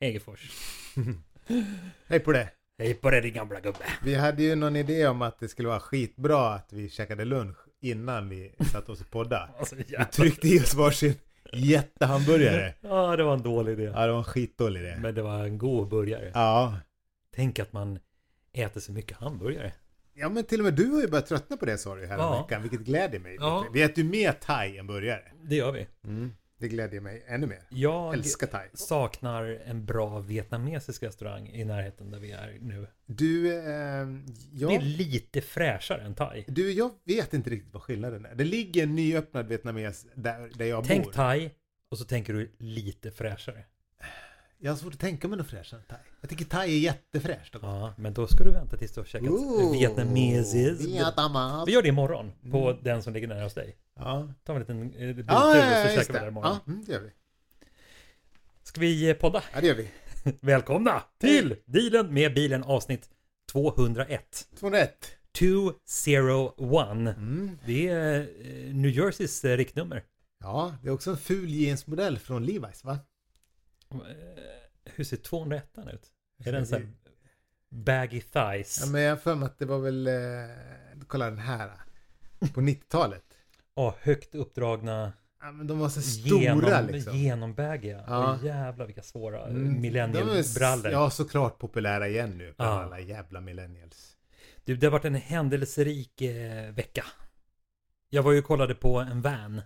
Hej Fors. Hej på det. Hej på det, din gamla gubbe. Vi hade ju någon idé om att det skulle vara skitbra att vi käkade lunch innan vi satt oss och podda. Alltså, Vi tryckte i oss varsin jättehamburgare. Ja, det var en dålig idé. Ja, det var en skitdålig idé. Men det var en god burgare. Ja. Tänk att man äter så mycket hamburgare. Ja, men till och med du har ju börjat tröttna på det, sa du här Ja. veckan, vilket gläder mig. Ja. Vi äter ju mer thai än burgare. Det gör vi. Det gläder mig ännu mer. Jag Älskar thai. saknar en bra vietnamesisk restaurang i närheten där vi är nu. Du, Det är lite fräschare än thai. jag vet inte riktigt vad skillnaden är. Det ligger en nyöppnad vietnames där jag Tänk bor. thai och så tänker du lite fräschare. Jag har svårt att tänka mig något fräschare än thai. Jag tycker thai är jättefräscht. Ja, men då ska du vänta tills du har käkat vietnamesisk. Vietnames. Vi gör det imorgon på den som ligger nära hos dig. Ja. Ta en liten biltur Ja, och så just käkar vi det. där imorgon. Ja, det gör vi. Ska vi podda? Ja, det gör vi. Välkomna till Dealen med bilen avsnitt 201. 201. 201. Det är New Jerseys riktnummer. Ja, det är också en ful jeansmodell från Levi's, va? Hur ser 201 ut? Är den så här baggy thighs? Ja, men jag har för mig att det var väl... kolla den här. På 90-talet. Högt uppdragna, Ja, men de var så stora liksom. genombaggiga. Ja. Jävlar vilka svåra millennialbrallor. Ja, såklart populära igen nu. Ja. Alla jävla millennials. Du, det har varit en händelserik vecka. Jag var ju och kollade på en van.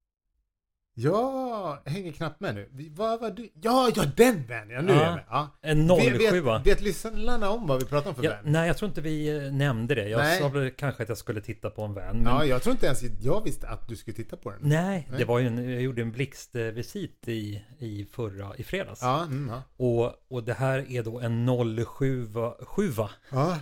Ja, jag hänger knappt med nu. Vad var du? Ja, den van. Ja, nu är jag med. Ja. En 07. Vet lyssnarna om vad vi pratar om för van? Nej, jag tror inte vi nämnde det. Jag Nej. sa väl kanske att jag skulle titta på en van. Men... Ja, jag tror inte ens jag visste att du skulle titta på den. Nej, det var ju jag gjorde en blixtvisit i fredags. Ja, Och det här är då en 07 ja.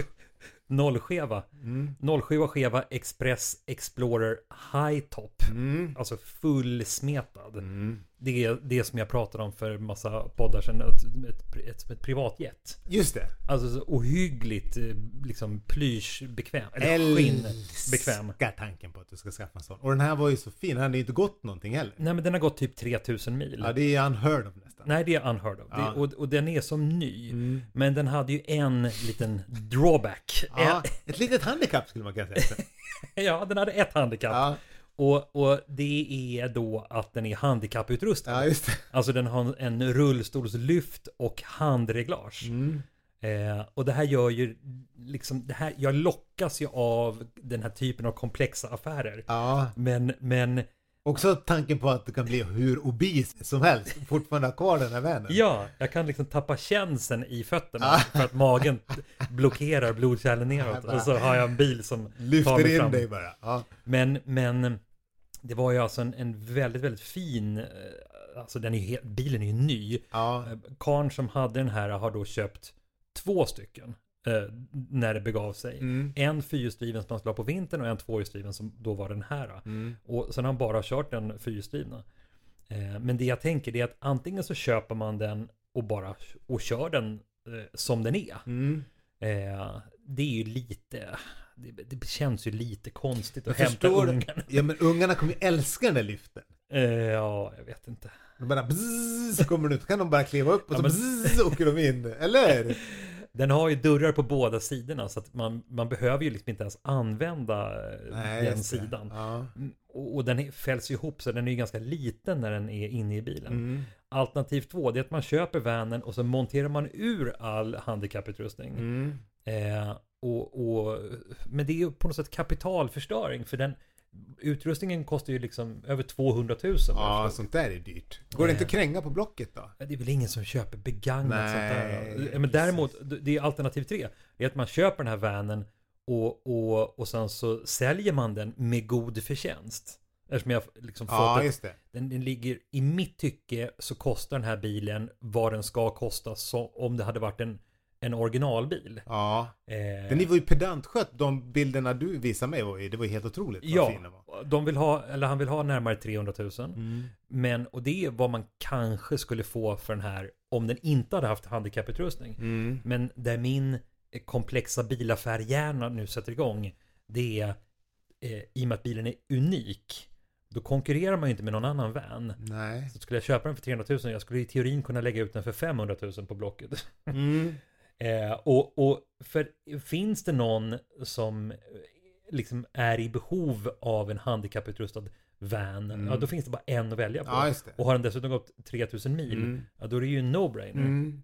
07 skeva Express Explorer High Top. Alltså fullsmetad. Det är det som jag pratade om för massa poddar sedan. Ett privatjet. Just det. Alltså så ohyggligt liksom plyschbekväm. Eller skinnbekväm. Älskar tanken på att du ska skaffa en sån. Och den här var ju så fin. Den hade ju inte gått någonting heller. Nej, men den har gått typ 3000 mil. Ja, det är unheard of nästan. Nej, det är unheard of. Ja. Och den är som ny. Men den hade ju en liten drawback. Ja, ett litet handikapp skulle man kunna säga. Ja, den hade ett handikapp. Ja, Och det är då att den är handikapputrustad. ja, just det. Alltså den har en rullstolslyft och handreglage. Och det här gör ju liksom, jag lockas ju av den här typen av komplexa affärer. Ja. Men Också tanken på att du kan bli hur obis som helst. Fortfarande ha kvar den här vännen. ja, jag kan liksom tappa känseln i fötterna för att magen blockerar blodkärlen neråt. Och så har jag en bil som tar Lyfter mig in fram. dig bara. Ja. Men det var ju alltså en väldigt, väldigt fin, alltså bilen är ju ny. Ja. Karn som hade den här har då köpt 2 stycken när det begav sig. En fyrhjulsdriven som han skulle ha på vintern och en tvåhjulsdriven som då var den här. Och sen har han bara kört den fyrhjulsdrivna. Men det jag tänker är att antingen så köper man den och kör den som den är. Det är ju lite... Det känns ju lite konstigt att hämta ungarna. Ja, men ungarna kommer ju älska den där lyften. Ja, jag vet inte. De bara bzzz, så kommer de ut. Kan de bara kliva upp och så bzzz, åker de in. Eller? Den har ju dörrar på båda sidorna så att man behöver ju liksom inte ens använda den sidan. Ja. Och den fälls ju ihop så den är ju ganska liten när den är inne i bilen. Alternativ 2 det är att man köper vanen och så monterar man ur all handikapputrustning. Men det är ju på något sätt kapitalförstöring för den utrustningen kostar ju liksom över 200 000. Ja, sånt där är dyrt. Går det inte att kränga på Blocket då? Det är väl ingen som köper begagnat sånt där. Men precis. däremot, det är alternativ 3. Det är att man köper den här vanen och sen så säljer man den med god förtjänst. Eftersom jag liksom fått just det. Den ligger i mitt tycke så kostar den här bilen vad den ska kosta så, om det hade varit en originalbil. Ja. Den var ju pedantskött. De bilderna du visade mig det var ju helt otroligt. Ja, han vill ha närmare 300 000. Men, och det är vad man kanske skulle få för den här om den inte hade haft handikapputrustning. Men där min komplexa bilaffärhjärna nu sätter igång, det är i och med att bilen är unik. då konkurrerar man ju inte med någon annan van. Nej. Så skulle jag köpa den för 300 000, jag skulle i teorin kunna lägga ut den för 500 000 på Blocket. Och för finns det någon som liksom är i behov av en handikapputrustad van, ja, då finns det bara en att välja på. Ja, just det. Och har den dessutom gått 3000 mil, ja, då är det ju en no-brainer.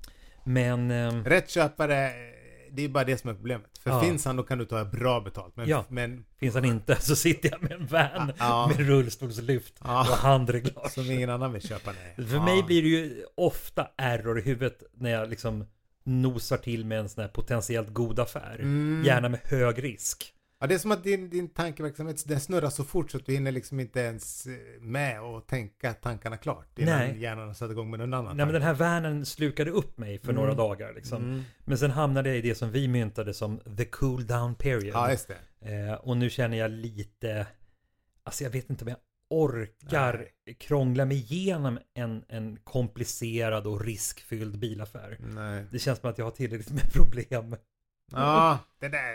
Men rätt köpare, det är bara det som är problemet. För finns han, då kan du ta bra betalt. Men finns han inte, så sitter jag med en van med rullstolslyft och handreglage. Som ingen annan vill köpa. Nej. För mig blir det ju ofta error i huvudet när jag liksom nosar till med en sån här potentiellt god affär. Gärna med hög risk. Ja, det är som att din tankeverksamhet, den snurrar så fort så att du hinner liksom inte ens med och tänka tankarna klart innan hjärnan har satt igång med någon annan. Nej, men den här vanen slukade upp mig för några dagar liksom. Men sen hamnade jag i det som vi myntade som the cool down period. Ja, just det. Och nu känner jag lite, alltså jag vet inte om jag orkar krångla mig igenom en komplicerad och riskfylld bilaffär. Nej. Det känns som att jag har tillräckligt med problem. Ja, det där.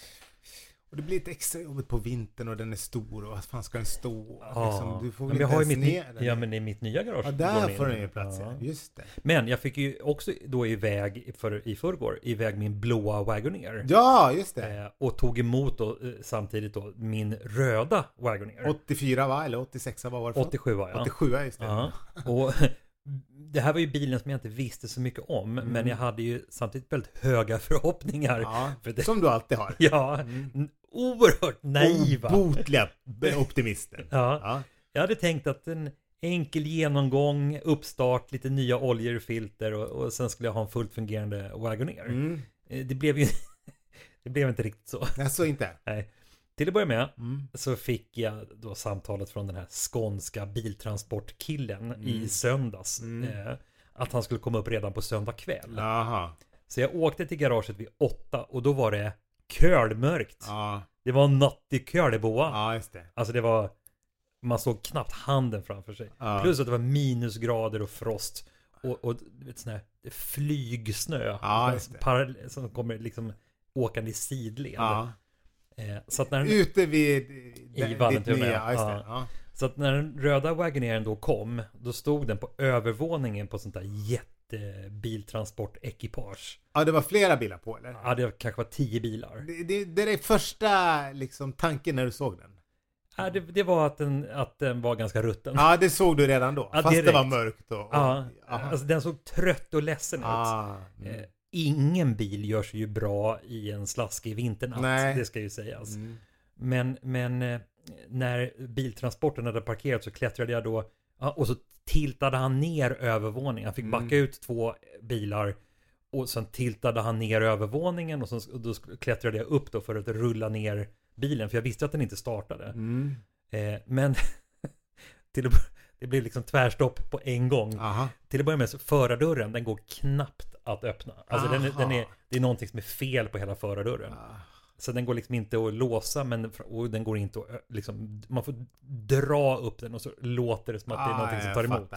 Och det blir lite extra jobbigt på vintern och den är stor och vad fan ska den stå? Ja, liksom, du får väl men jag har ju men i mitt nya garage. Ja, där får den ju plats, just det. Men jag fick ju också då iväg i förrgår iväg min blåa Wagoneer. Ja, just det. Och tog emot då, samtidigt då min röda Wagoneer. 84 va? Eller 86 var det för? 87 va, ja. 87 just det. Ja. Och det här var ju bilen som jag inte visste så mycket om, men jag hade ju samtidigt väldigt höga förhoppningar. Ja, för det, som du alltid har. Ja, oerhört naiva. Obotliga optimister. Ja. Jag hade tänkt att en enkel genomgång, uppstart, lite nya oljor, filter och sen skulle jag ha en fullt fungerande Wagoneer. Det blev ju det blev inte riktigt så. Nej, så inte. Nej. Till att börja med så fick jag då samtalet från den här skånska biltransportkillen i söndags. Att han skulle komma upp redan på söndag kväll. Aha. Så jag åkte till garaget vid 8 och då var det kölmörkt. Ja. Det var natt i kölboa. Ja, just det. Alltså det var, man såg knappt handen framför sig. Ja. Plus att det var minusgrader och frost. Och vet, sån här flygsnö. Ja, som kommer liksom åkande i sidled. Ja. Så att när ute vid i Vallentuna. Ja. Så att när den röda Wagoneeren då kom, då stod den på övervåningen på sånt där jättebiltransportekipage. Ja, det var flera bilar på, eller? Ja, det kanske var 10 bilar. Det är första liksom tanken när du såg den. Ja, det var att den var ganska rutten. Ja, det såg du redan då. Ja, fast direkt. Det var mörkt. Alltså den såg trött och ledsen ut. Ingen bil gör sig ju bra i en slaskig vinternatt. Nej. Det ska ju sägas. Men när biltransporten hade parkerat så klättrade jag då och så tiltade han ner övervåningen. Han fick backa ut 2 bilar och sen tiltade han ner övervåningen och då klättrade jag upp då för att rulla ner bilen för jag visste att den inte startade. Men det blev liksom tvärstopp på en gång. Aha. Till att börja med så förardörren, den går knappt att öppna. Alltså det är någonting som är fel på hela förardörren. Så den går liksom inte att låsa och den går inte att liksom, man får dra upp den och så låter det som att det är någonting som tar emot.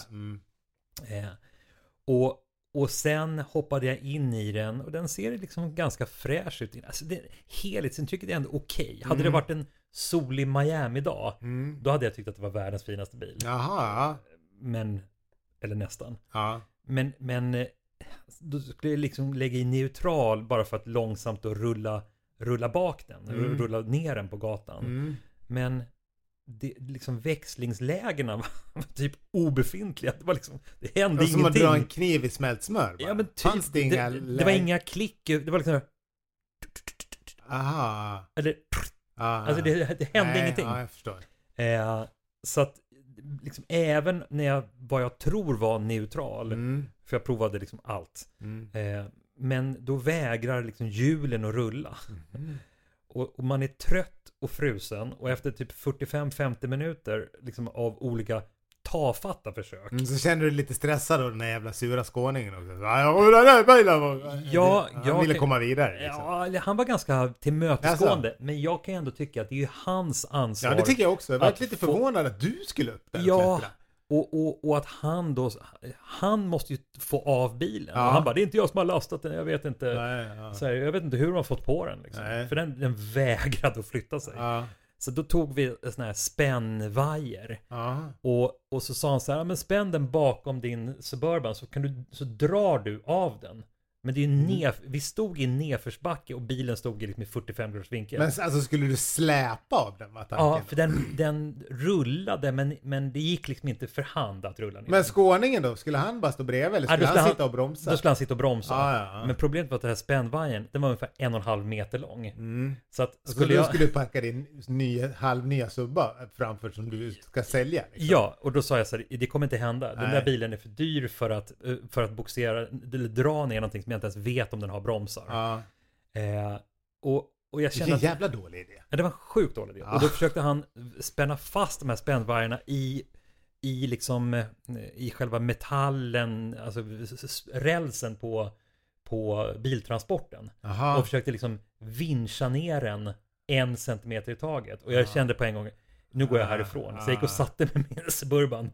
Och sen hoppade jag in i den och den ser liksom ganska fräsch ut. Alltså helhetsintrycket är ändå okej. Hade det varit en solig Miami-dag, då hade jag tyckt att det var världens finaste bil. Jaha. Men, eller nästan. Ja. Men då skulle jag liksom lägga i neutral bara för att långsamt då rulla bak den. Rulla ner den på gatan. Men liksom växlingslägena var typ obefintliga. Det var liksom, det hände ingenting. Som att dra en kniv i smält smör. Ja, men typ, det var inga klick. Det var liksom aha. Eller alltså det hände ingenting. Ja, jag förstår. Så att liksom, även när vad jag tror var neutral, för jag provade liksom allt. Men då vägrar liksom hjulen att rulla. Och man är trött och frusen och efter typ 45-50 minuter liksom av olika tafatta försök. Så känner du lite stressad av den här jävla sura skåningen också. Han ville komma vidare. Liksom. Ja, han var ganska tillmötesgående. Alltså. Men jag kan ändå tycka att det är ju hans ansvar. Ja, det tycker jag också. Jag var lite förvånad att du skulle upp där och klättra. Och att han måste ju få av bilen. Och han bara, det är inte jag som har lastat den, jag vet inte. Så här, jag vet inte hur de har fått på den liksom. För den vägrade att flytta sig. Så då tog vi en sån här spännvajer. Och så sa han så här, men spänn den bakom din Suburban så drar du av den. Men det är ju vi stod i nedförsbacke och bilen stod i liksom i 45 graders vinkel. Men alltså skulle du släpa av den, var tanken? Ja, för den rullade, men det gick liksom inte för hand att rulla ner. Men skåningen då? Skulle han bara stå bredvid eller skulle han sitta och bromsa? Då skulle han sitta och bromsa. Ja. Men problemet var att den här spännvajern, den var ungefär 1,5 meter lång. Så att skulle du packa din halvnya subba framför som du ska sälja? Liksom. Ja, och då sa jag så här, det kommer inte hända. Den där bilen är för dyr för att boxera eller dra ner någonting som jag inte ens vet om den har bromsar. Och jag kände vilken jävla dålig idé. Ja, det var en sjukt dålig idé. Och då försökte han spänna fast de här spännvajerna i själva metallen, alltså rälsen på biltransporten. Och försökte liksom vincha ner den 1 centimeter i taget. Och jag kände på en gång, nu går jag härifrån. Så jag gick och satte med min Suburban.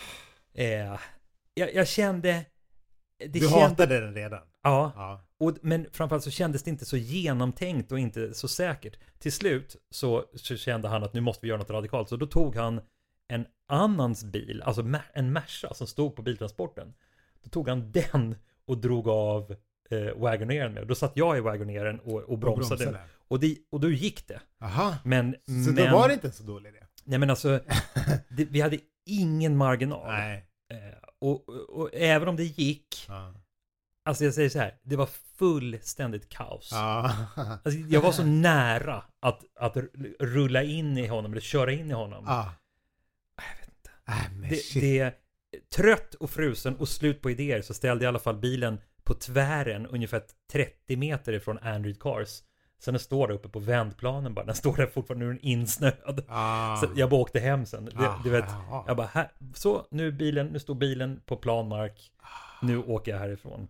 Jag kände... Du hatade den redan. Ja. Men framförallt så kändes det inte så genomtänkt och inte så säkert. Till slut så kände han att nu måste vi göra något radikalt. Så då tog han en annans bil, alltså en Merca som stod på biltransporten. Då tog han den och drog av wagoneren med. Då satt jag i wagoneren och bromsade. Och då gick det. Så då var det inte så dålig idé? Nej, men alltså vi hade ingen marginal. Nej. Och även om det gick, alltså jag säger så här, det var fullständigt kaos. Alltså jag var så nära att rulla in i honom eller köra in i honom. Jag vet inte. Det trött och frusen och slut på idéer, så ställde i alla fall bilen på tvären ungefär 30 meter ifrån Android Cars. Sen den står där uppe på vändplanen bara. Den står där fortfarande, nu är den insnöad. Så jag bara åkte hem sen. Du vet, jag bara, så nu står bilen på planmark. Nu åker jag härifrån.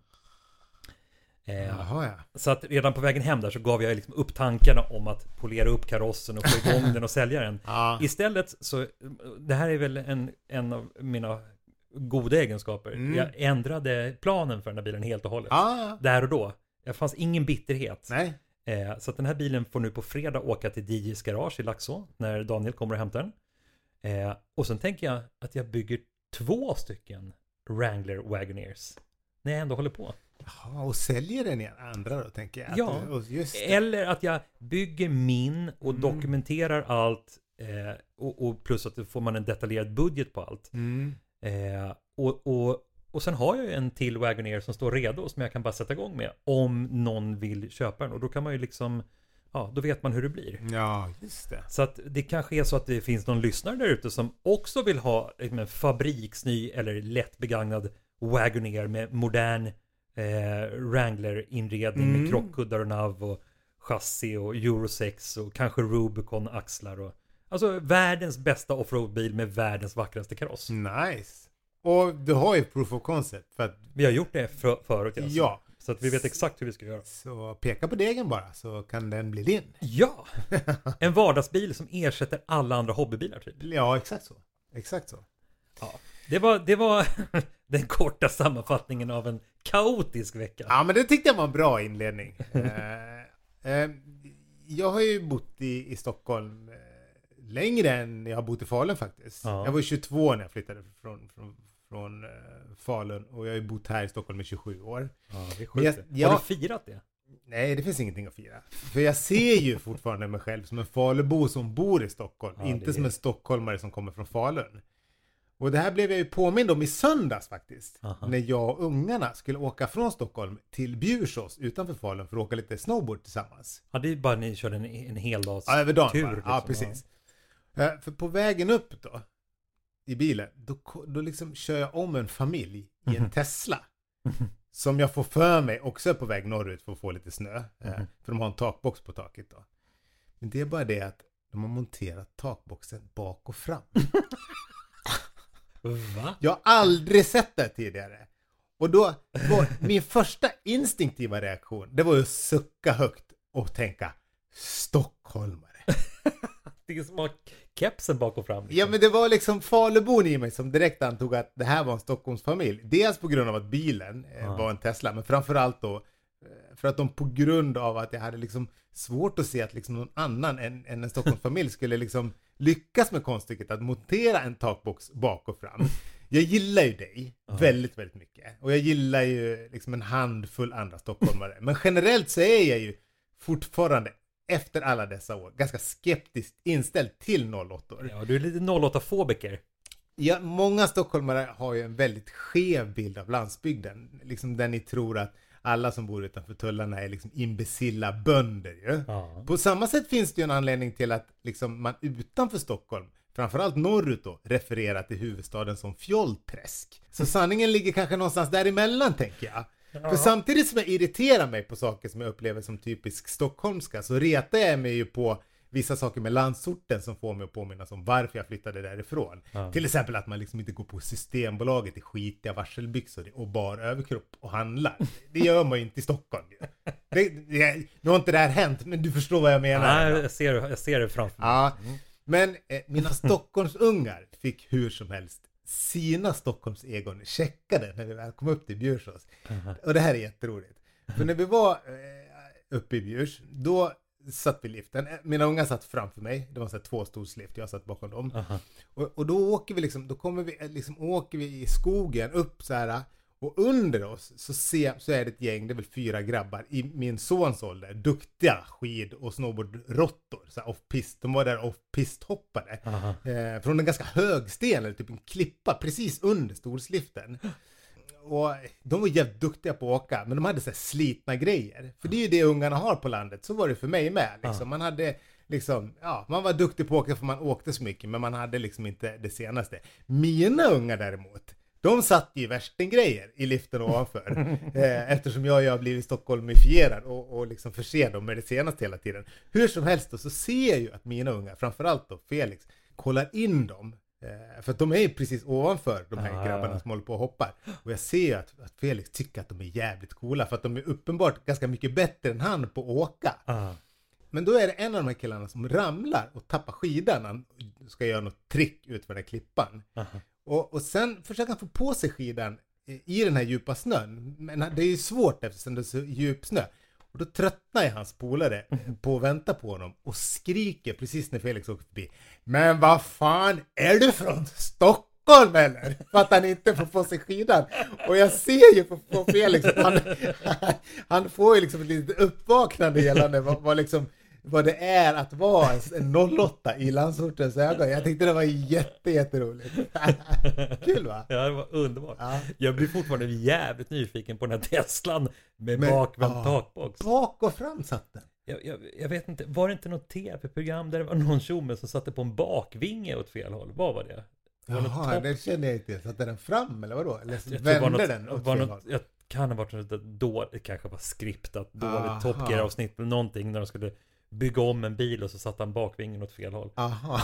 Så att redan på vägen hem där så gav jag liksom upp tankarna om att polera upp karossen och få igång den och sälja den. Istället så, det här är väl en av mina goda egenskaper. Jag ändrade planen för den här bilen helt och hållet. Där och då. Det fanns ingen bitterhet. Nej. Så att den här bilen får nu på fredag åka till DJs garage i Laxå när Daniel kommer och hämtar den. Och sen tänker jag att jag bygger 2 stycken Wrangler Wagoneers när jag ändå håller på. Jaha, och säljer den i andra då, tänker jag. Ja, eller att jag bygger min och dokumenterar allt och plus att då får man en detaljerad budget på allt. Och sen har jag ju en till Wagoneer som står redo som jag kan bara sätta igång med om någon vill köpa den. Och då kan man ju liksom, då vet man hur det blir. Ja, just det. Så att det kanske är så att det finns någon lyssnare där ute som också vill ha en fabriksny eller lätt begagnad Wagoneer med modern Wrangler-inredning med krockkuddar och nav och chassi och Euro 6 och kanske Rubicon-axlar och alltså världens bästa offroad-bil med världens vackraste kaross. Nice. Och du har ju proof of concept för att... Vi har gjort det förut. Alltså. Ja. Så att vi vet exakt hur vi ska göra. Så peka på degen bara så kan den bli din. Ja! En vardagsbil som ersätter alla andra hobbybilar typ. Ja, exakt så. Exakt så. Ja. Det var den korta sammanfattningen av en kaotisk vecka. Ja, men det tyckte jag var en bra inledning. Jag har ju bott i Stockholm längre än jag har bott i Falun faktiskt. Ja. Jag var 22 när jag flyttade från Falun och jag har ju bott här i Stockholm i 27 år. Ja, det är sjukt. Har du firat det? Nej, det finns ingenting att fira. För jag ser ju fortfarande mig själv som en Falubo som bor i Stockholm. Inte som en stockholmare som kommer från Falun. Och det här blev jag ju påmind om i söndags faktiskt. När jag och ungarna skulle åka från Stockholm till Bjursås utanför Falun för att åka lite snowboard tillsammans. Ja, det är bara ni körde en hel dags över dagen, tur. Liksom. Ja, precis. Ja. För på vägen upp då, i bilen, då liksom kör jag om en familj i en Tesla. Som jag får för mig också på väg norrut för att få lite snö. För de har en takbox på taket då. Men det är bara det att de har monterat takboxen bak och fram. Va? Jag har aldrig sett det tidigare. Och då var min första instinktiva reaktion, det var ju att sucka högt och tänka stockholmare. Det är som att ha kepsen bak och fram. Liksom. Ja, men det var liksom Falubon i mig som direkt antog att det här var en Stockholmsfamilj. Dels på grund av att bilen var en Tesla, men framförallt då för att de på grund av att jag hade liksom svårt att se att liksom någon annan än en Stockholmsfamilj skulle liksom lyckas med konststycket att montera en takbox bak och fram. Jag gillar ju dig väldigt, väldigt mycket. Och jag gillar ju liksom en handfull andra stockholmare. Men generellt så är jag ju fortfarande efter alla dessa år ganska skeptiskt inställd till 08-or. Ja, du är lite 08-fobiker. Ja, många stockholmare har ju en väldigt skev bild av landsbygden. Liksom där ni tror att alla som bor utanför tullarna är liksom imbecilla bönder ju. Ja. På samma sätt finns det ju en anledning till att liksom man utanför Stockholm, framförallt norrut då, refererar till huvudstaden som fjollträsk. Så sanningen ligger kanske någonstans däremellan, tänker jag. Ja. För samtidigt som jag irriterar mig på saker som jag upplever som typisk stockholmska, så retar jag mig ju på vissa saker med landsorten som får mig att påminnas om varför jag flyttade därifrån. Ja. Till exempel att man liksom inte går på Systembolaget i skitiga varselbyxor och bara överkropp och handlar. Det gör man ju inte i Stockholm. Nu har inte det här hänt, men du förstår vad jag menar. Nej, jag ser det framför mig. Ja. Men mina Stockholmsungar fick hur som helst sina Stockholmsegon checkade när vi väl kom upp till Bjursås. Och det här är jätteroligt. För när vi var uppe i Bjurs, då satt vi i liften. Mina unga satt framför mig. Det var så här 2-storslift. Jag satt bakom dem. Och då åker vi liksom, åker vi i skogen upp så här. Och under oss så är det ett gäng, det är väl 4 grabbar i min sons ålder, duktiga skid- och snowboardrottor, så här off-pist. De var där off-pist-hoppade från en ganska hög sten, eller typ en klippa precis under storsliften. Och de var jävligt duktiga på att åka, men de hade så här slitna grejer. För det är ju det ungarna har på landet, så var det för mig med. Liksom. Man hade liksom, ja, man var duktig på att åka för man åkte så mycket, men man hade liksom inte det senaste. Mina ungar däremot, de satt ju värstinggrejer i liften ovanför. Eftersom jag har blivit stockholmifierad och liksom förser dem med det senaste hela tiden. Hur som helst då, så ser jag ju att mina ungar, framförallt då Felix, kollar in dem. För att de är ju precis ovanför de här grabbarna som håller på och hoppar. Och jag ser ju att Felix tycker att de är jävligt coola. För att de är uppenbart ganska mycket bättre än han på att åka. Men då är det en av de här killarna som ramlar och tappar skidan när han ska göra något trick ut för den här klippan. Och sen försöker han få på sig skidan i den här djupa snön. Men det är ju svårt eftersom det är så djup snö. Och då tröttnar hans polare på att vänta på honom och skriker precis när Felix åker förbi. Men vad fan, är du från Stockholm eller? För att han inte får på sig skidan. Och jag ser ju på Felix att han får ju liksom ett litet uppvaknande gällande vad det är att vara en 08 i landsortens ögon. Jag tyckte det var jätteroligt. Kul, va? Ja, det var underbart. Ja. Jag blir fortfarande jävligt nyfiken på den här Teslan med bakvänd takbox. Bak och fram satt den. Jag vet inte, var det inte något tv-program där det var någon tjomme som satte på en bakvinge åt fel håll? Vad var det? Jaha, det kände jag inte. Satte den fram eller vadå? Eller vände den åt fel håll? Jag kan ha varit det kanske var skriptat dåligt Top Gear-avsnitt eller någonting när de skulle bygga om en bil och så satt han bakvingen åt fel håll.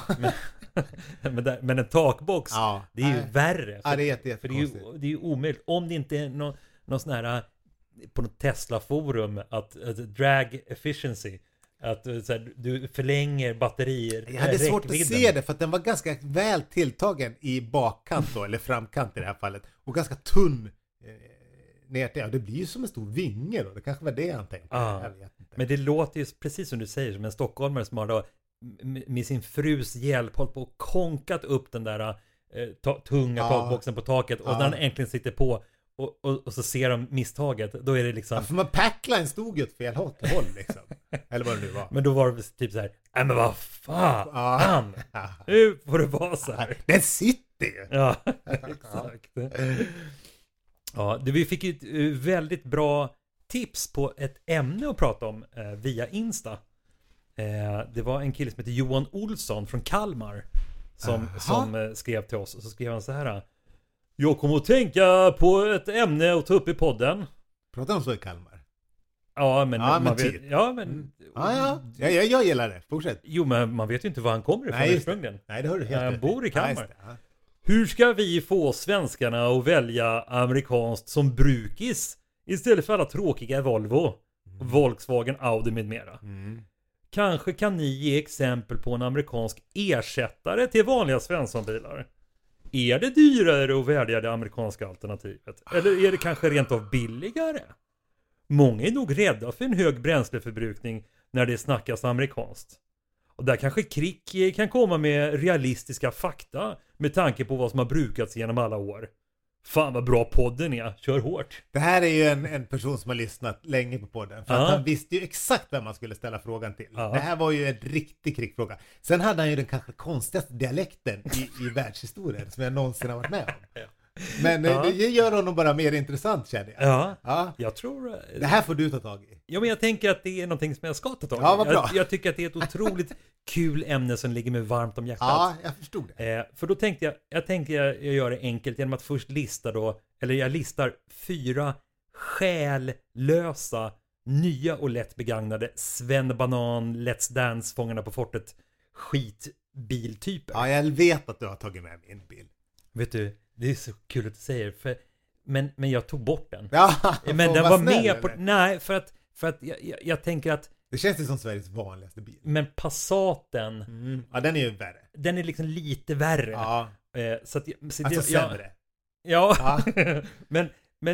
Men en takbox, det är ju värre. För, det är för det är ju omöjligt. Om det inte är någon sån här på något Tesla-forum att drag efficiency, att så här, du förlänger batterier. Jag hade svårt att se det för att den var ganska väl tilltagen i bakkant då, eller framkant i det här fallet. Och ganska tunn ner till. Ja, det blir ju som en stor vinge då. Det kanske var det han tänkte. Jag vet inte. Men det låter ju precis som du säger, som en stockholmare som har då med sin frus hjälp hållit på och konkat upp den där tunga takboxen på taket. Och när den äntligen sitter på och så ser de misstaget, då är det liksom... Ja, för man packline stod ju åt fel håll liksom. Eller vad det nu var. Men då var det typ så här, nej men vad fan! Nu får det vara så här. Den sitter ju! Ja, exakt. Ja, vi fick ju ett väldigt bra tips på ett ämne att prata om via Insta. Det var en kille som heter Johan Olsson från Kalmar som skrev till oss. Och så skrev han så här: jag kommer att tänka på ett ämne att ta upp i podden. Pratar de så i Kalmar? Ja, men man typ. vet, ja, men jag gillar det. Fortsätt. Jo, men man vet ju inte var han kommer ifrån ursprungligen. Nej, det hör du helt rätt. Han bor i Kalmar. Ja. Hur ska vi få svenskarna att välja amerikanskt som brukis istället för alla tråkiga Volvo, Volkswagen, Audi med mera? Kanske kan ni ge exempel på en amerikansk ersättare till vanliga Svenssonbilar? Är det dyrare att välja det amerikanska alternativet? Eller är det kanske rent av billigare? Många är nog rädda för en hög bränsleförbrukning när det snackas amerikanskt. Och där kanske Crick kan komma med realistiska fakta med tanke på vad som har brukats genom alla år. Fan vad bra podden är, kör hårt. Det här är ju en person som har lyssnat länge på podden. För att han visste ju exakt vem man skulle ställa frågan till. Det här var ju en riktig Crick-fråga. Sen hade han ju den kanske konstigaste dialekten i världshistorien som jag någonsin har varit med om. Men det gör honom bara mer intressant, känner jag. Ja, jag tror... Det här får du ta tag i. Ja, men jag tänker att det är någonting som jag ska ta tag i. Ja, vad bra. Jag tycker att det är ett otroligt kul ämne som ligger mig varmt om hjärtat. Ja, jag förstod det. För då tänkte jag gör det enkelt genom att först lista då, eller jag listar 4 själlösa, nya och lätt begagnade Sven Banan, Let's Dance, Fångarna på fortet, skitbiltyper. Ja, jag vet att du har tagit med min bil. Vet du, det är så kul att du säger, men jag tog bort den. Ja, men den var med på... Nej, för att jag tänker att... Det känns ju som Sveriges vanligaste bil. Men Passaten... Ja, den är ju värre. Den är liksom lite värre. Ja. Så att, alltså sämre. Ja. men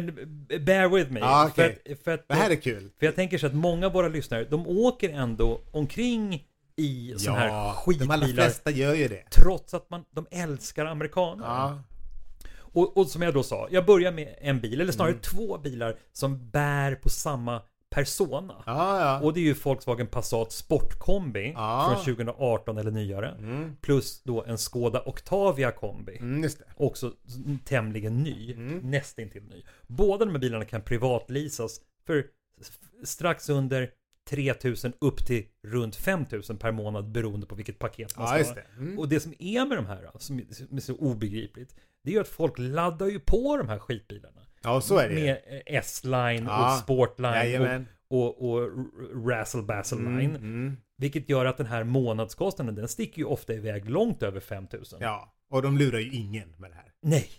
bear with me. Ja, okay. för att, det här är kul. För jag tänker så att många av våra lyssnare, de åker ändå omkring i sån här skitbilar. De allra flesta gör ju det. Trots att de älskar amerikaner. Ja. Och som jag då sa, jag börjar med en bil, eller snarare 2 bilar som bär på samma persona. Och det är ju Volkswagen Passat Sportkombi från 2018 eller nyare. Plus då en Skoda Octavia kombi. Just det. Också tämligen ny. Nästintill ny. Båda de här bilarna kan privatleasas för strax under 3000 upp till runt 5000 per månad beroende på vilket paket man ska ha. Och det som är med de här som är så obegripligt, det är ju att folk laddar ju på de här skitbilarna. Ja, så är det. Med S-Line och Sportline och Razzle-Bazzle-Line. Vilket gör att den här månadskostnaden, den sticker ju ofta iväg långt över 5000. Ja, och de lurar ju ingen med det här. Nej.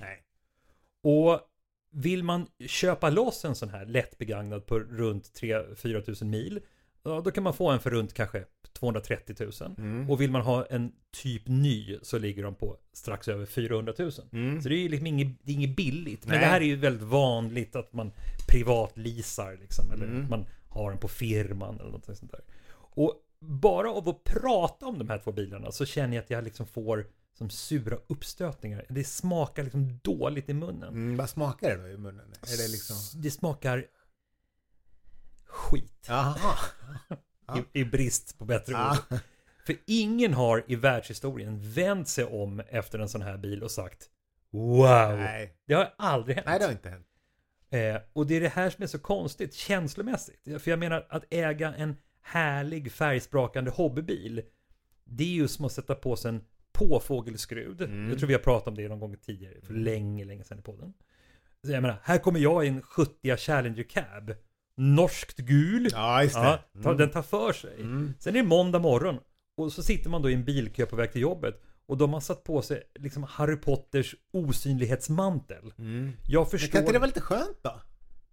Och vill man köpa loss en sån här lätt begagnad på runt 3-4 tusen mil, då kan man få en för runt kanske 230 000. Och vill man ha en typ ny så ligger de på strax över 400 000. Så det är ju liksom inget billigt. Men det här är ju väldigt vanligt att man privatleasar liksom, eller man har den på firman eller något sånt där. Och bara av att prata om de här 2 bilarna så känner jag att jag liksom får som sura uppstötningar. Det smakar liksom dåligt i munnen. Vad smakar det då i munnen? Är det liksom... Det smakar skit. I brist på bättre ord. För ingen har i världshistorien vänt sig om efter en sån här bil och sagt wow. Nej. Det har aldrig hänt. Nej, det har inte hänt. Och det är det här som är så konstigt känslomässigt. För jag menar att äga en härlig färgsprakande hobbybil, det är ju som att sätta på sig en påfågelskrud. Jag tror vi har pratat om det någon gång tidigare för länge sedan i podden. Så jag menar, här kommer jag i en 70 Challenger Cab. Norskt gul. Ja, just det. Den tar för sig. Sen är det måndag morgon och så sitter man då i en bilkö på väg till jobbet och då har man satt på sig liksom Harry Potters osynlighetsmantel. Jag förstår... Men kan inte det vara lite skönt då?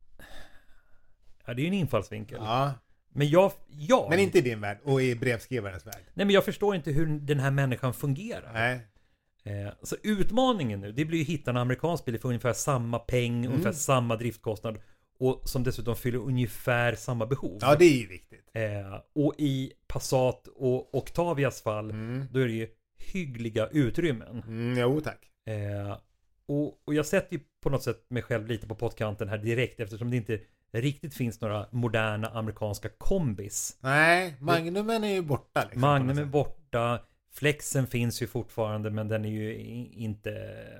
Ja, det är ju en infallsvinkel. Ja. Men Men inte i din värld och i brevskrivarens värld. Nej, men jag förstår inte hur den här människan fungerar. Nej. Så utmaningen nu, det blir ju att hitta en amerikansk bil för ungefär samma peng, ungefär samma driftkostnad och som dessutom fyller ungefär samma behov. Ja, det är ju viktigt. Och i Passat och Octavias fall, då är det ju hyggliga utrymmen. Jo, tack. Och jag sätter ju på något sätt mig själv lite på pottkanten här direkt eftersom det inte riktigt finns några moderna amerikanska kombis. Nej, Magnumen är ju borta. Liksom, Magnum är borta. Flexen finns ju fortfarande, men den är ju inte...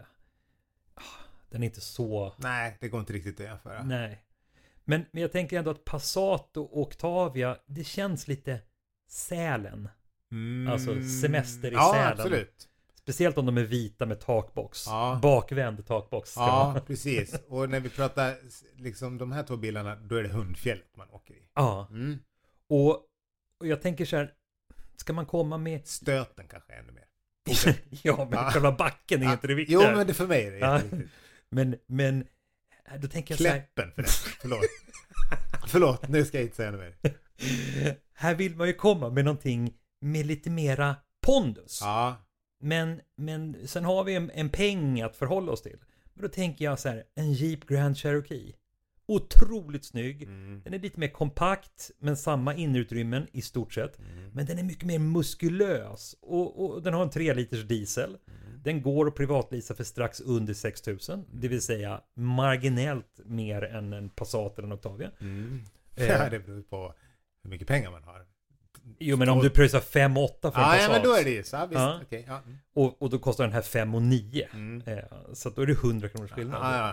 Den är inte så... Nej, det går inte riktigt att jämföra. Nej. Men jag tänker ändå att Passat och Octavia, det känns lite Sälen. Alltså semester i Sälen. Absolut. Speciellt om de är vita med takbox. Bakvänd takbox. Ja, precis. Och när vi pratar liksom de här 2 bilarna, då är det Hundfjället man åker i. Ja. Och jag tänker så här, ska man komma med... Stöten kanske ännu mer. Ja, men själva backen är inte det viktiga. Jo, men det för mig är det jätteviktigt. Men då tänker jag så här... Kläppen förlåt. Förlåt, nu ska jag inte säga något mer. Här vill man ju komma med någonting med lite mera pondus. Ja. Men sen har vi en peng att förhålla oss till. Men då tänker jag så här, en Jeep Grand Cherokee. otroligt snygg. Den är lite mer kompakt, men samma innerutrymmen i stort sett. Men den är mycket mer muskulös. Och den har en 3 liters diesel. Den går att privatlisa för strax under 6 000. Det vill säga marginellt mer än en Passat eller en Octavia. Ja, det beror på hur mycket pengar man har. Jo, men om du pröjsar 5-8 för en Passat. Ja, men då är det ju så. Visst, ja. Okay, ja. Och då kostar den här 5,9. Så då är det 100 kronors skillnad.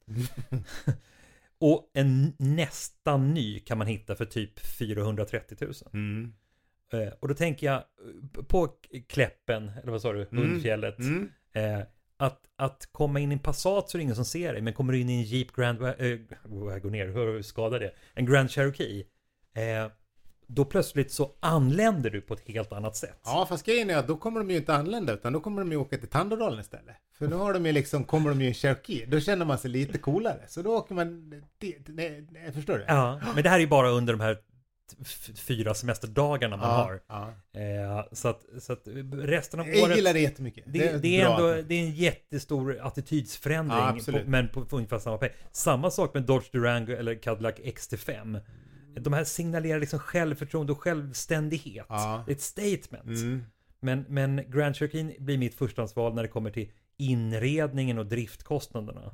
Och en nästan ny kan man hitta för typ 430 000. Och då tänker jag på Kläppen, eller vad sa du, Hundfjället. Att komma in i en Passat så är det ingen som ser dig. Men kommer du in i en Jeep Grand Wagoneer, hur skadar det? En Grand Cherokee. Då plötsligt så anländer du på ett helt annat sätt. Ja, fast grejen är att då kommer de ju inte anlända, utan då kommer de ju åka till Tandådalen istället. För nu har de ju liksom, kommer de ju i en Cherokee. Då känner man sig lite coolare. Så då åker man, förstår du? Ja, men det här är ju bara under de här 4 semesterdagarna man har. Så att resten av året... Jag gillar det jättemycket. Det är en jättestor attitydsförändring, men på ungefär samma pengar. Samma sak med Dodge Durango eller Cadillac XT5. De här signalerar liksom självförtroende och självständighet. Det är ett statement. Men Grand Cherokee blir mitt förstahandsval när det kommer till inredningen och driftkostnaderna.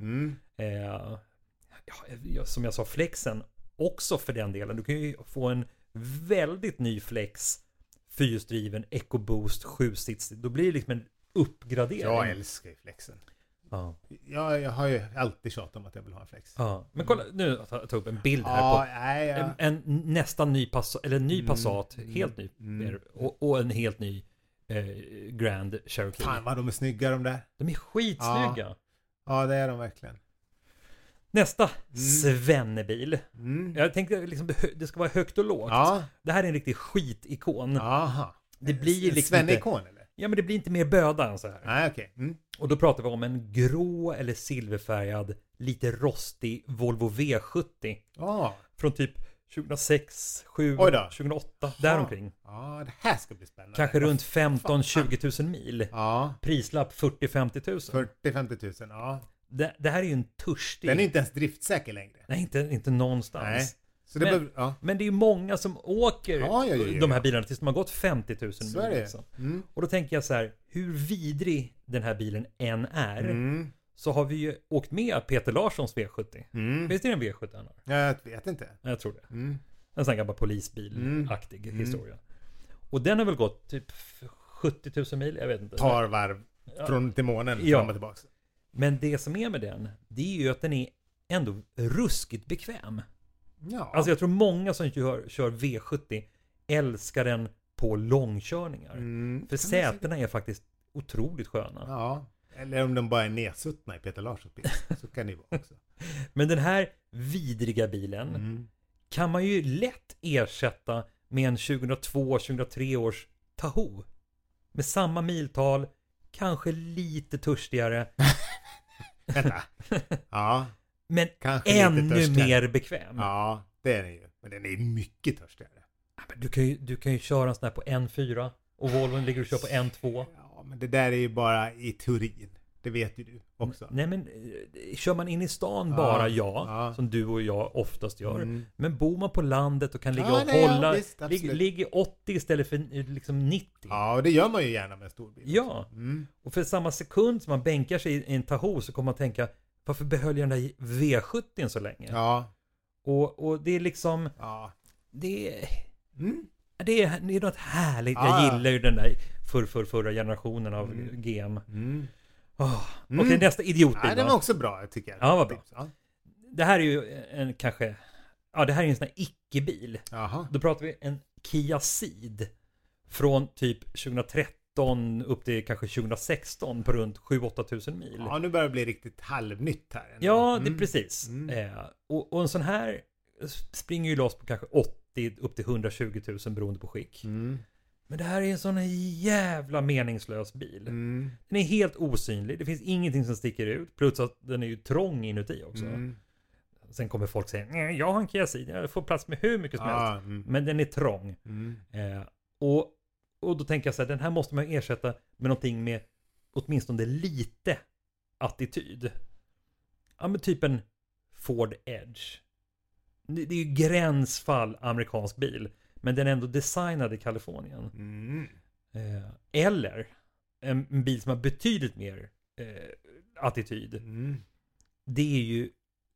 Som jag sa, flexen också för den delen. Du kan ju få en väldigt ny flex, fyrhjulsdriven EcoBoost 7-sits. Då blir det liksom en uppgradering. Jag älskar ju flexen. Ja. Jag har ju alltid tjatat om att jag vill ha en flex. Ja. Men kolla, nu tar jag upp en bild här på en nästan ny Passat, eller en ny Passat, helt ny, och en helt ny Grand Cherokee. Fan vad de är snygga de där. De är skitsnygga. Ja, det är de verkligen. Nästa svennebil. Jag tänkte liksom, det ska vara högt och lågt. Det här är en riktig skitikon. Det blir liksom Svenne-ikon eller? Ja, men det blir inte mer böda än så här. Nej, okej. Och då pratar vi om en grå eller silverfärgad, lite rostig Volvo V70. Från typ 2006, 2007, 2008, däromkring. Ja, det här ska bli spännande. Kanske runt 15-20 000 mil. Prislapp 40-50 000. 40-50 000, ja. Det här är ju en törstig... Den är inte ens driftsäker längre. Nej, inte någonstans. Nej. Så det men det är ju många som åker de här bilarna tills de har gått 50 000 mil. Så är det. Liksom. Och då tänker jag så här, hur vidrig den här bilen än är, så har vi ju åkt med Peter Larssons V70. Visst är det en V70 han har? Jag vet inte. Jag tror det. En sån här gammal polisbil-aktig historia. Och den har väl gått typ 70 000 mil, jag vet inte. Par varv från till månen fram och tillbaka. Men det som är med den, det är ju att den är ändå ruskigt bekväm. Alltså jag tror många som kör V70 älskar den på långkörningar. För sätena är faktiskt otroligt sköna. Ja, eller om de bara är nedsuttna i Peter Larssons bil. Så kan det vara också. Men den här vidriga bilen kan man ju lätt ersätta med en 2002-2003 års Tahoe. Med samma miltal, kanske lite törstigare. Vänta. Ja. Men kanske ännu mer bekväm. Ja, det är den ju. Men den är mycket törstigare. Ja, men du kan ju köra en sån här på N4. Och Volvo ligger och kör på N2. Ja, men det där är ju bara i teorin. Det vet ju du också. Nej, men kör man in i stan bara, som du och jag oftast gör. Men bor man på landet och kan ligga och hålla, ligger 80 istället för liksom 90. Ja, och det gör man ju gärna med en stor bil. Ja, och för samma sekund som man bänkar sig i en Tahoe så kommer man tänka, varför behöll jag den där V70 så länge? Ja. Och det är liksom, det är något härligt. Jag gillar ju den där förra generationen av GM. Okej, nästa idiotbil. Nej, den var också bra, tycker jag. Ja, vad bra. Det här är ju en kanske... Ja, det här är en sån här icke-bil. Då pratar vi en Kia Ceed. Från typ 2013 upp till kanske 2016 på runt 7-8 000 mil. Ja, nu börjar det bli riktigt halvnytt här. Ändå. Ja, det är precis. Och en sån här springer ju loss på kanske 80 upp till 120 000 beroende på skick. Men det här är en sån jävla meningslös bil. Den är helt osynlig. Det finns ingenting som sticker ut. Plus att den är ju trång inuti också. Sen kommer folk säga, nej, jag har en Kia Ceed. Jag får plats med hur mycket som helst. Men den är trång. Och då tänker jag så här, den här måste man ersätta med någonting med åtminstone lite attityd. Ja, men typ en Ford Edge. det är ju gränsfall amerikansk bil. Men den är ändå designad i Kalifornien. Eller en bil som har betydligt mer attityd. Det är ju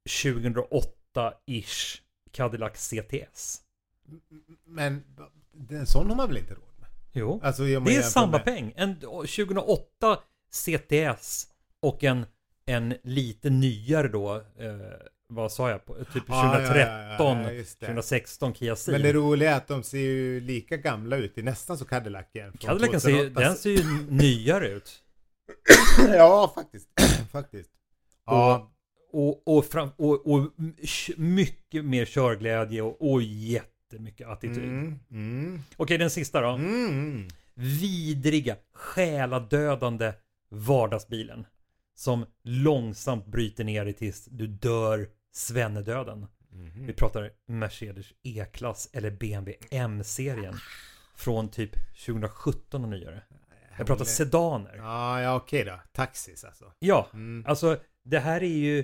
2008-ish Cadillac CTS. Men en sån har man väl inte råd med? Jo, alltså, det är samma peng. En 2008 CTS och en lite nyare då, vad sa jag? Typ 2013, 2016 Kia Ceed. Men det roliga är att de ser ju lika gamla ut. Det är nästan så Cadillac igen. Cadillac ser ju nyare ut. Ja, faktiskt. Ja. Och mycket mer körglädje och jättemycket attityd. Okej, den sista då. Vidriga, själadödande vardagsbilen som långsamt bryter ner dig tills du dör svennedöden. Vi pratar Mercedes E-klass eller BMW M-serien från typ 2017 och nyare. Jag pratar sedaner. Ja, okej då. Taxis alltså. Ja, alltså det här är ju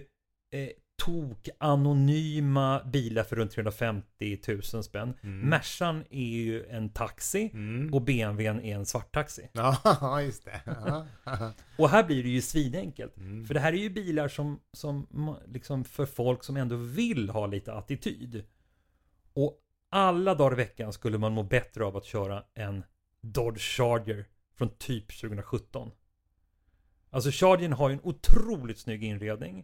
anonyma bilar för runt 350 000 spänn. Mercan är ju en taxi och BMWn är en svart taxi. Ja, just det. Och här blir det ju svinenkelt. För det här är ju bilar som liksom för folk som ändå vill ha lite attityd. Och alla dagar i veckan skulle man må bättre av att köra en Dodge Charger från typ 2017. Alltså Chargern har ju en otroligt snygg inredning.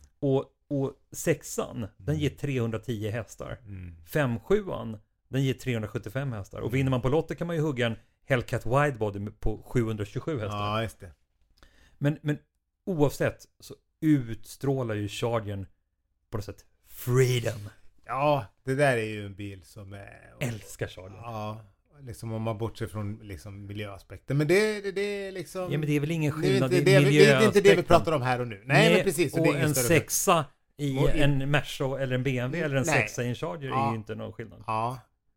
Och sexan, den ger 310 hästar. 5-7an, den ger 375 hästar. Och vinner man på lotter kan man ju hugga en Hellcat Widebody på 727 hästar. Ja, just det. Men oavsett så utstrålar ju Chargern på något sätt freedom. Ja, det där är ju en bil som är... Älskar Chargern. Ja, liksom om man bortser från liksom miljöaspekten. Men det är liksom... Ja, men det är väl ingen skillnad i miljöaspekten. Det är inte det vi pratar om här och nu. Nej, men precis. Och en sexa i en Merca eller en BMW eller en sexa i en Charger är ju inte någon skillnad. Ja.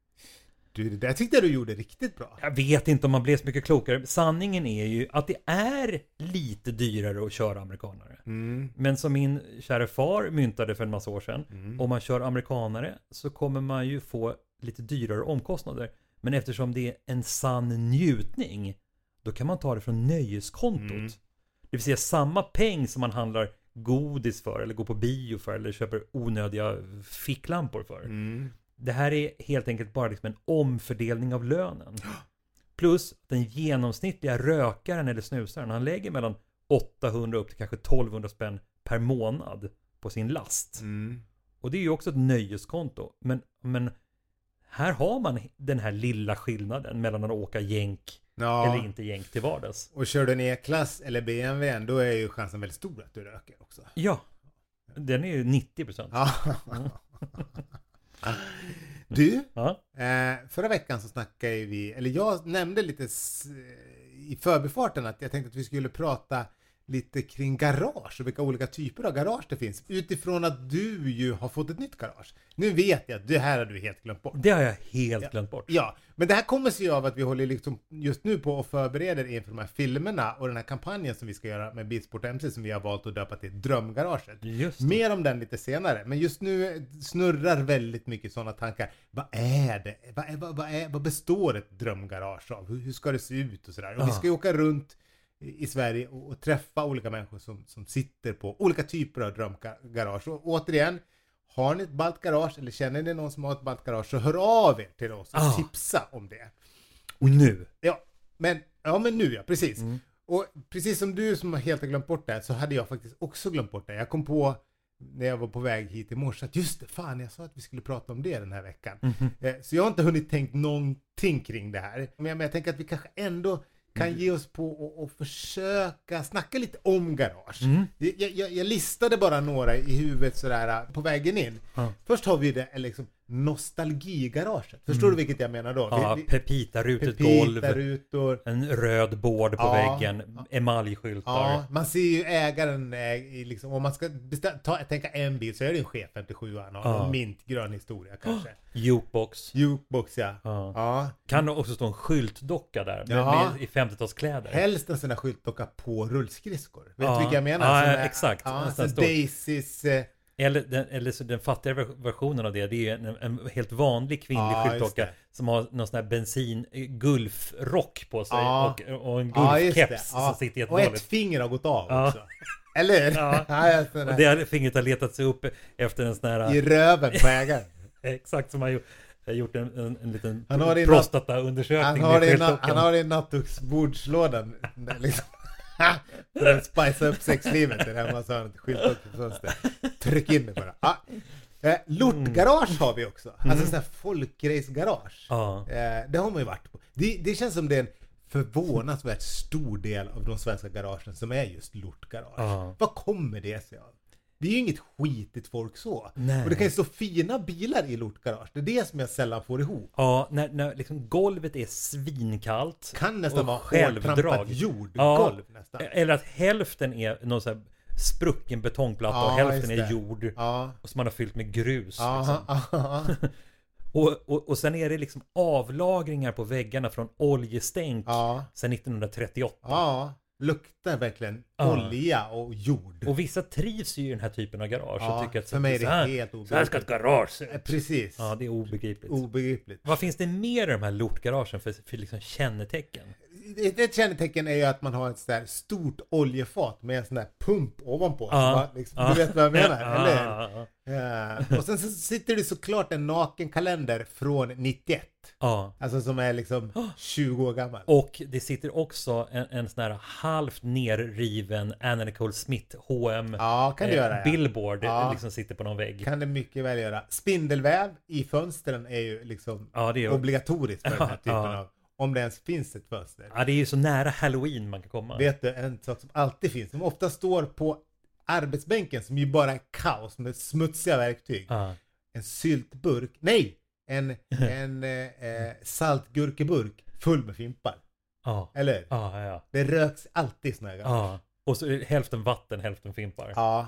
Du, det där tyckte jag du gjorde riktigt bra. Jag vet inte om man blev så mycket klokare. Sanningen är ju att det är lite dyrare att köra amerikanare. Men som min kära far myntade för en massa år sedan. Om man kör amerikanare så kommer man ju få lite dyrare omkostnader. Men eftersom det är en sann njutning, då kan man ta det från nöjeskontot. Det vill säga samma peng som man handlar godis för, eller går på bio för, eller köper onödiga ficklampor för. Det här är helt enkelt bara liksom en omfördelning av lönen. Plus den genomsnittliga rökaren eller snusaren, han lägger mellan 800 upp till kanske 1200 spänn per månad på sin last. Och det är ju också ett nöjeskonto. Men här har man den här lilla skillnaden mellan att åka jänk eller inte jänk till vardags. Och kör du en E-klass eller BMW, då är ju chansen väldigt stor att du röker också. Ja, den är ju 90%. Du, förra veckan så snackade vi, eller jag nämnde lite i förbifarten att jag tänkte att vi skulle prata lite kring garage och vilka olika typer av garage det finns utifrån att du ju har fått ett nytt garage. Nu vet jag att det här har du helt glömt bort. Det har jag helt glömt bort. Ja, men det här kommer sig av att vi håller liksom just nu på och förbereder inför de här filmerna och den här kampanjen som vi ska göra med Bilsport MC som vi har valt att döpa till Drömgaraget. Mer om den lite senare, men just nu snurrar väldigt mycket sådana tankar. Vad är det? Vad består ett drömgarage av? Hur ska det se ut och sådär? Och vi ska ju åka runt i Sverige och träffa olika människor som sitter på olika typer av drömgarage. Och återigen, har ni ett ballt garage eller känner ni någon som har ett ballt garage, så hör av er till oss och tipsa om det. Och nu? Men nu, precis. Och precis som du som helt har glömt bort det, så hade jag faktiskt också glömt bort det. Jag kom på när jag var på väg hit i morse att just det, fan, jag sa att vi skulle prata om det den här veckan. Så jag har inte hunnit tänkt någonting kring det här. Men jag tänker att vi kanske ändå kan ge oss på och försöka snacka lite om garage. Jag listade bara några i huvudet sådär på vägen in. Först har vi det liksom nostalgigaraget. Förstår du vilket jag menar då? Ja, pepita-rutet golv, en röd bord på väggen, emaljskyltar. Ja, man ser ju ägaren liksom, om man ska tänka en bil så är det en chef 57 och en mintgrön historia kanske. Jukebox, ja. Kan det också stå en skyltdocka där med i 50-talskläder. Helst en sån där skyltdocka på rullskridskor. Vet du vilka jag menar? Exakt. Daisys Eller så den fattigare versionen av det är en helt vanlig kvinnlig skyltdocka som har någon sån här gulfrock på sig och en gulfkeps som sitter jättedåligt. Och ett finger har gått av också. Eller? Och det fingret har letat sig upp efter en sån här... I röven på ägaren. Exakt, som har gjort en liten prostataundersökning. Han har det i nattduksbordslådan. Liksom. För att spicea upp sexlivet. Det där man sa ett skyltdocka. Tryck in det bara. Lortgarage har vi också. Alltså sån här folkracegarage. Det har man ju varit på. Det känns som det är en förvånansvärt stor del av de svenska garagen som är just lortgarage. Vad kommer det sig av? Det är ju inget skitigt folk så. Nej. Och det kan ju stå fina bilar i lortgarage. Det är det som jag sällan får ihop. Ja, när liksom golvet är svinkallt. Kan nästan vara hårdtrampat jordgolv nästan. Eller att hälften är någon så här sprucken betongplatta och hälften är jord. Och som man har fyllt med grus. Liksom. Och sen är det liksom avlagringar på väggarna från oljestänk sedan 1938. Luktar verkligen olja och jord. Och vissa trivs ju i den här typen av garage och tycker att för mig är det helt obegripligt. Så här ska ett garage se ut. Precis. Ja, det är obegripligt. Vad finns det mer i de här lortgaragen för liksom kännetecken? Ett kännetecken är ju att man har ett sådär stort oljefat med en sån där pump ovanpå. Liksom, du vet vad jag menar, eller? Och sen så sitter det såklart en nakenkalender från 91. Alltså som är liksom 20 år gammal. Och det sitter också en sån här halvt nerriven Anna Nicole Smith H&M kan det göra, billboard liksom sitter på någon vägg. Kan det mycket väl göra. Spindelväv i fönstren är ju liksom obligatoriskt för den här typen av, om det ens finns ett fönster. Ja, det är ju så nära Halloween man kan komma. Vet du, en sak som alltid finns, som ofta står på arbetsbänken, som ju bara är kaos med smutsiga verktyg. En syltburk, nej! En saltgurkeburk full med fimpar. Eller? Det röks alltid såna här. Och så är det hälften vatten, hälften fimpar.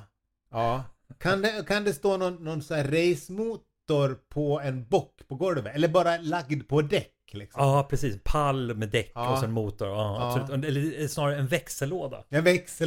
Kan det stå någon så här racemotor på en bock på golvet? Eller bara lagd på däck? Liksom. Ja, precis. Pall med däck och sen motor. Absolut. Eller snarare en växellåda. En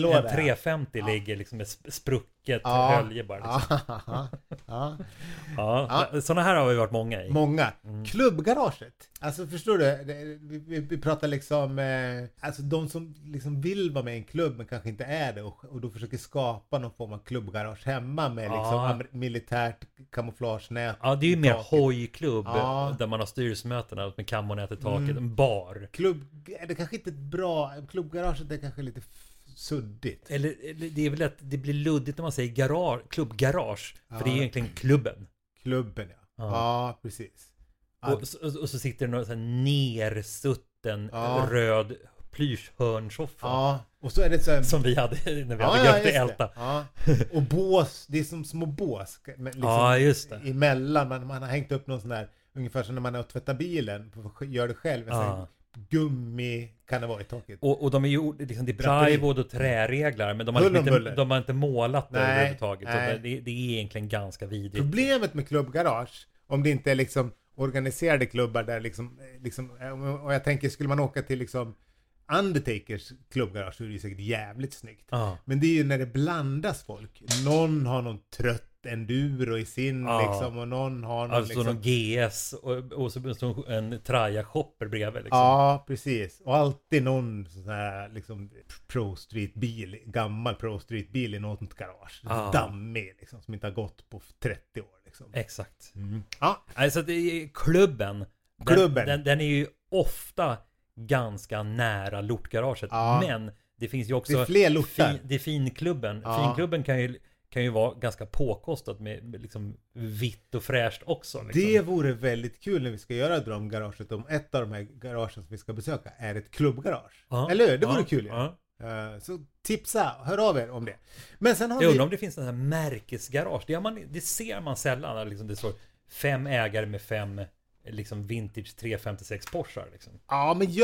350 ligger liksom med sprucket hölje bara. Liksom. Sådana här har vi varit många i. Många. Klubbgaraget. Alltså förstår du? Vi pratar liksom alltså de som liksom vill vara med i en klubb men kanske inte är det och då försöker skapa någon form av klubbgarage hemma med liksom militärt kamouflagenät. Ja, det är ju mer hojklubb där man har styrelsemötena med kammonät i taket, en bar. Klubb är det kanske inte ett bra klubbgaraget, är kanske lite suddigt. Eller det är väl att det blir luddigt när man säger klubbgarage, för det är egentligen klubben. Klubben, ja, precis. Och så sitter det någon sån här nersutten röd plyschhörnsoffa. Och så är det så här, som vi hade när vi hade gömt älta. Och bås, det är som små bås liksom, just det. Emellan, man har hängt upp någon sån där, ungefär som när man har tvättat bilen, gör det själv, gummi kan det vara i taket. Och de är ju liksom, det är plywood och träreglar, men de har inte målat det överhuvudtaget. Det är egentligen ganska vidrigt. Problemet med klubbgarage, om det inte är liksom organiserade klubbar där liksom och jag tänker, skulle man åka till liksom Undertakers klubbgarage så är det ju säkert jävligt snyggt. Men det är ju när det blandas folk. Någon har någon trött enduro i sin liksom, och någon har någon alltså någon GS och så en Traja Shopper bredvid liksom. Ja, precis. Och alltid någon sån här liksom Pro Street bil, gammal Pro Street bil i något garage. Dammig liksom, som inte har gått på 30 år liksom. Exakt. Alltså det är klubben. Den är ju ofta ganska nära lortgaraget, men det finns ju också, det är fler lortar. Det är finklubben. Finklubben kan ju vara ganska påkostat med liksom vitt och fräscht också. Liksom. Det vore väldigt kul när vi ska göra drömgaraget, om ett av de här garagen som vi ska besöka är ett klubbgarage. Eller hur? Det vore kul. Så tipsa, hör av er om det. Men sen har jag undrar om det finns en här märkesgarage. Det ser man sällan när liksom det står 5 ägare med 5 liksom vintage 356 Porsche liksom. Men det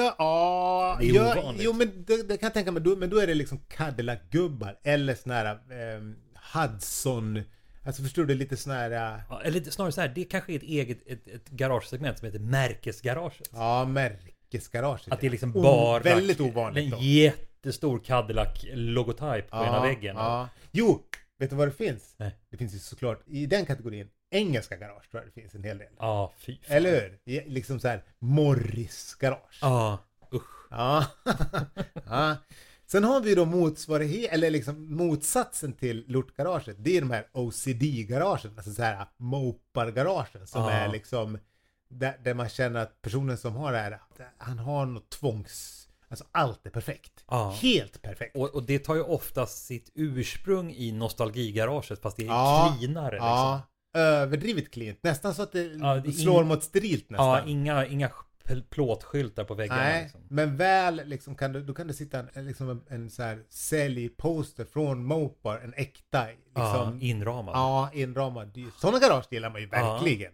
är ovanligt. Jo, men det kan jag tänka mig, men då är det liksom Cadillac-gubbar eller sån här Hudson, alltså förstår du, lite sån här eller snarare så här, det kanske är ett eget ett garagesegment som heter märkesgaraget. Märkesgaraget. Att det är liksom bara väldigt ovanligt en jättestor Cadillac-logotyp på ena väggen. Jo, Vet du vad det finns? Nej. Det finns ju såklart i den kategorin engelska garage tror jag det finns en hel del. Ja, fy fan. Eller hur? Liksom så här Morris garage. Ja, usch. Ja. Ja. Sen har vi då motsvarighet eller liksom motsatsen till lortgaraget. Det är de här OCD-garagen, alltså så här mopar-garagen som är liksom där man känner att personen som har det här, han har något alltså allt är perfekt. Helt perfekt. Och det tar ju oftast sitt ursprung i nostalgigaraget fast det är cleanare liksom. Ja, överdrivet cleant. Nästan så att det slår mot sterilt nästan. Ja, inga plåtskyltar på väggarna. Nej, liksom. men väl liksom kan du sitta en så här säljposter från Mopar, en äkta liksom, inramad. Ja, inramad. Sådana garage gillar man ju verkligen.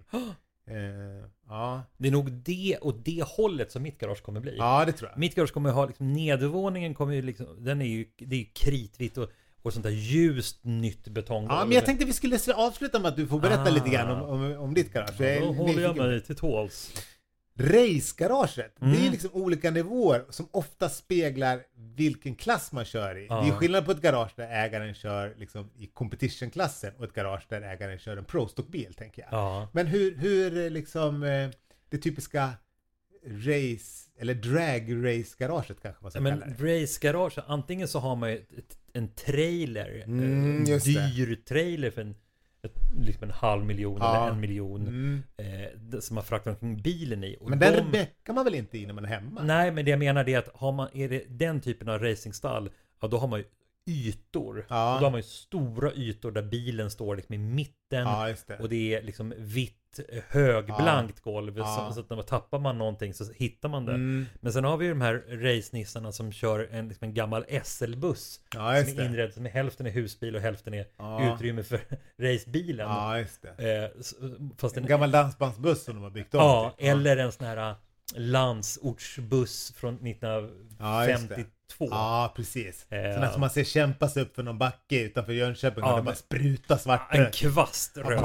Ja. Det är nog det och det hållet som mitt garage kommer bli. Ja, det tror jag. Mitt garage kommer ha liksom, nedervåningen kommer ju liksom, det är ju kritvitt och sånt där ljust nytt betong. Ja, men jag tänkte vi skulle avsluta med att du får berätta lite grann om ditt garage. Då håller jag mig till tåls. Racegaraget, det är liksom olika nivåer som ofta speglar vilken klass man kör i. Det är skillnad på ett garage där ägaren kör liksom i competition-klassen och ett garage där ägaren kör en pro-stockbil, tänker jag. Men hur liksom det typiska race eller drag-race-garaget kanske man ska kalla det. Race-garage, antingen så har man ju en trailer, dyr trailer för liksom 500 000 eller 1 miljon som man fraktar omkring bilen i. Och men den bäckar man väl inte i när man är hemma? Nej, men det jag menar är att är det den typen av racingstall, då har man ju ytor. Och då har man ju stora ytor där bilen står liksom i mitten. Och det är liksom vitt högblankt golv. Så att när man tappar man någonting så hittar man det. Men sen har vi ju de här racenissarna som kör en gammal SL-buss som är inredd som är hälften är husbil och hälften är utrymme för racebilen. Ja, just det. Fast en gammal dansbandsbuss som de har byggt om. Ja, eller en sån här landsortsbuss från 1952. Ja, precis. Sådana som man ser kämpas upp för någon backe utanför Jönköping och det bara sprutar svart en kvast rök.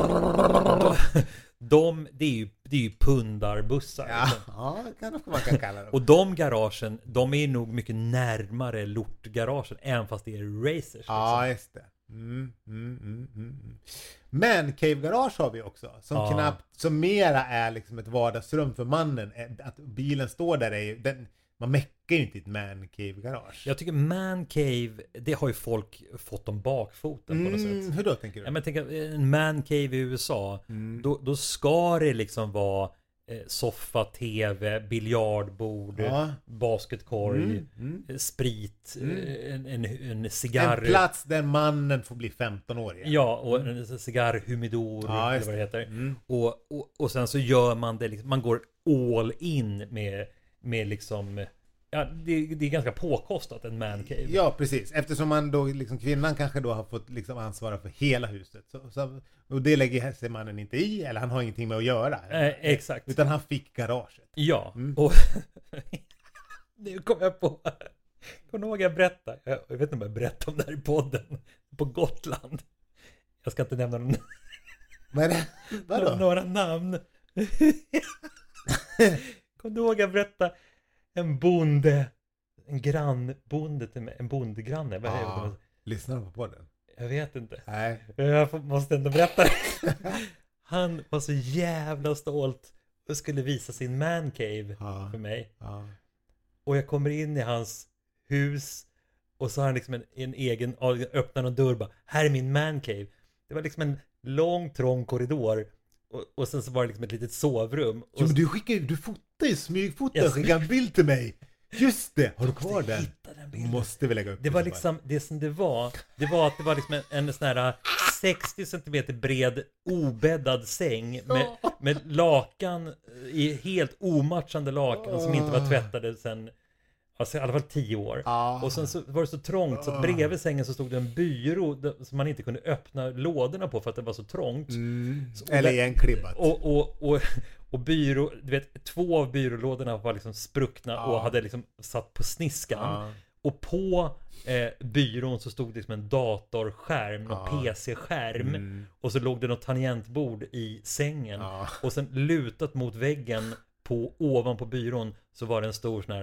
Det är ju pundarbussar. Ja, kanske man kan kalla dem. Och de garagen, de är nog mycket närmare lortgaragen även fast det är racers. Liksom. Ja, just det. Men cave-garage har vi också som mera är liksom ett vardagsrum för mannen. Att bilen står där man mäckar ju inte i ett man-cave-garage. Jag tycker man-cave, det har ju folk fått om bakfoten på något sätt. Hur då tänker du? Ja, men tänk en man-cave i USA, då ska det liksom vara soffa, tv, biljardbord, basketkorg, sprit, en cigarr. En plats där mannen får bli 15 år igen. Ja, och en cigarrhumidor eller vad det heter. Och sen så gör man det liksom, man går all in med liksom, ja, det är ganska påkostat en mancave. Ja, precis. Eftersom man då liksom, kvinnan kanske då har fått liksom ansvara för hela huset. Och det lägger sig mannen inte i, eller han har ingenting med att göra. Exakt. Utan han fick garaget. Ja, och nu kom jag på. Kommer du ihåg jag berättade? Jag vet inte om jag berättade om det här i podden. På Gotland. Jag ska inte nämna någon. Vadå? Några namn. Kommer du ihåg jag berättade? En grannbonde till mig. En bondegranne. Lyssnar du på podden? Jag vet inte. Nej. Jag måste ändå berätta det. Han var så jävla stolt och skulle visa sin mancave för mig. Och jag kommer in i hans hus och så har han liksom en egen, öppnar en dörr bara, här är min mancave. Det var liksom en lång trång korridor och sen så var det liksom ett litet sovrum. Jo, men du fotar ju smygfotar och skickar en bild till mig. Just det, har du kvar den? Måste vi lägga upp det var liksom, det som det var att det var liksom en sån här 60 cm bred obäddad säng med lakan i helt omatchande lakan som inte var tvättade sen, alltså i alla fall 10 år. Och sen så var det så trångt så att bredvid sängen så stod det en byrå som man inte kunde öppna lådorna på för att det var så trångt. Eller igenklibbat. Och byrå, du vet, 2 av byrålådorna var liksom spruckna och hade liksom satt på sniskan. Och på byrån så stod det liksom en datorskärm, en PC-skärm. Och så låg det något tangentbord i sängen. Och sen lutat mot väggen ovanpå byrån så var det en stor sån här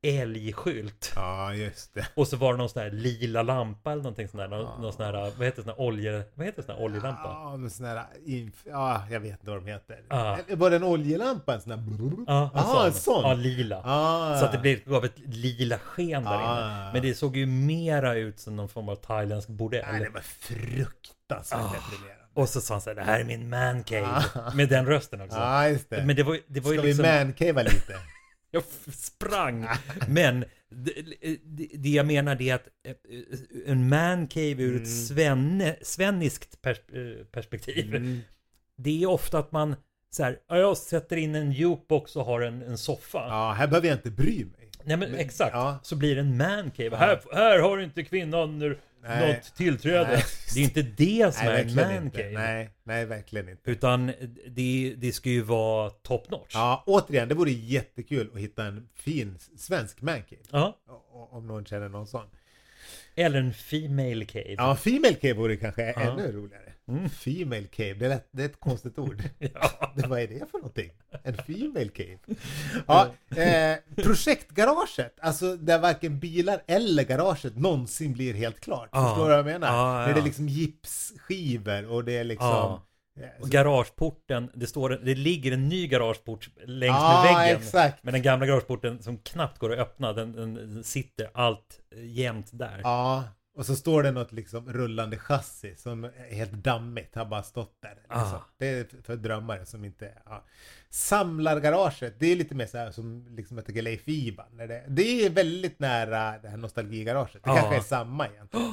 älgskylt. Ja, just det. Och så var det någon sån här lila lampa eller någonting sån där. Någon sån här, vad heter sån här oljelampa? Ja, men sån här, jag vet inte vad de heter. Ja. Var det en oljelampa? En sån här... Ja, en sån. Ja, lila. Så att det gav ett lila sken där inne. Men det såg ju mera ut som någon form av thailändsk bordell. Nej, det var fruktansvärt deprimerande. Och så sa han så här, det här är min man cave. Med den rösten också. Ja, just det. Men det var Ska ju liksom... vi man-cavea lite? Jag sprang. Men det jag menar det är att en man cave ur ett svenniskt perspektiv. Det är ofta att man så här, jag sätter in en jukebox och har en soffa. Ja, här behöver jag inte bry mig. Nej, men exakt. Så blir det en man cave. Här har inte kvinnan något tillträde. Nej. Det är inte det som är en man cave. Nej, verkligen inte. Utan det ska ju vara top notch. Ja, återigen, det vore jättekul att hitta en fin svensk man cave. Ja. Om någon känner någon sån. Eller en female cave. Ja, female cave vore kanske ännu roligare. Female cave, det är ett konstigt ord. Vad är det för någonting? En female cave. Ja, projektgaraget, alltså där varken bilar eller garaget någonsin blir helt klart. Förstår du vad jag menar? När det är liksom gipsskivor och det är liksom... Och garageporten, det ligger en ny garageport längs med väggen. Exakt. Men den gamla garageporten som knappt går att öppna, den sitter allt jämt där. Ja, och så står det något liksom rullande chassi som är helt dammigt, har bara stått där. Liksom. Det är för drömmare som inte... Samlargaraget, det är lite mer så här som liksom jag tycker Leif Iban. Det är väldigt nära det här nostalgigaraget. Det kanske är samma egentligen.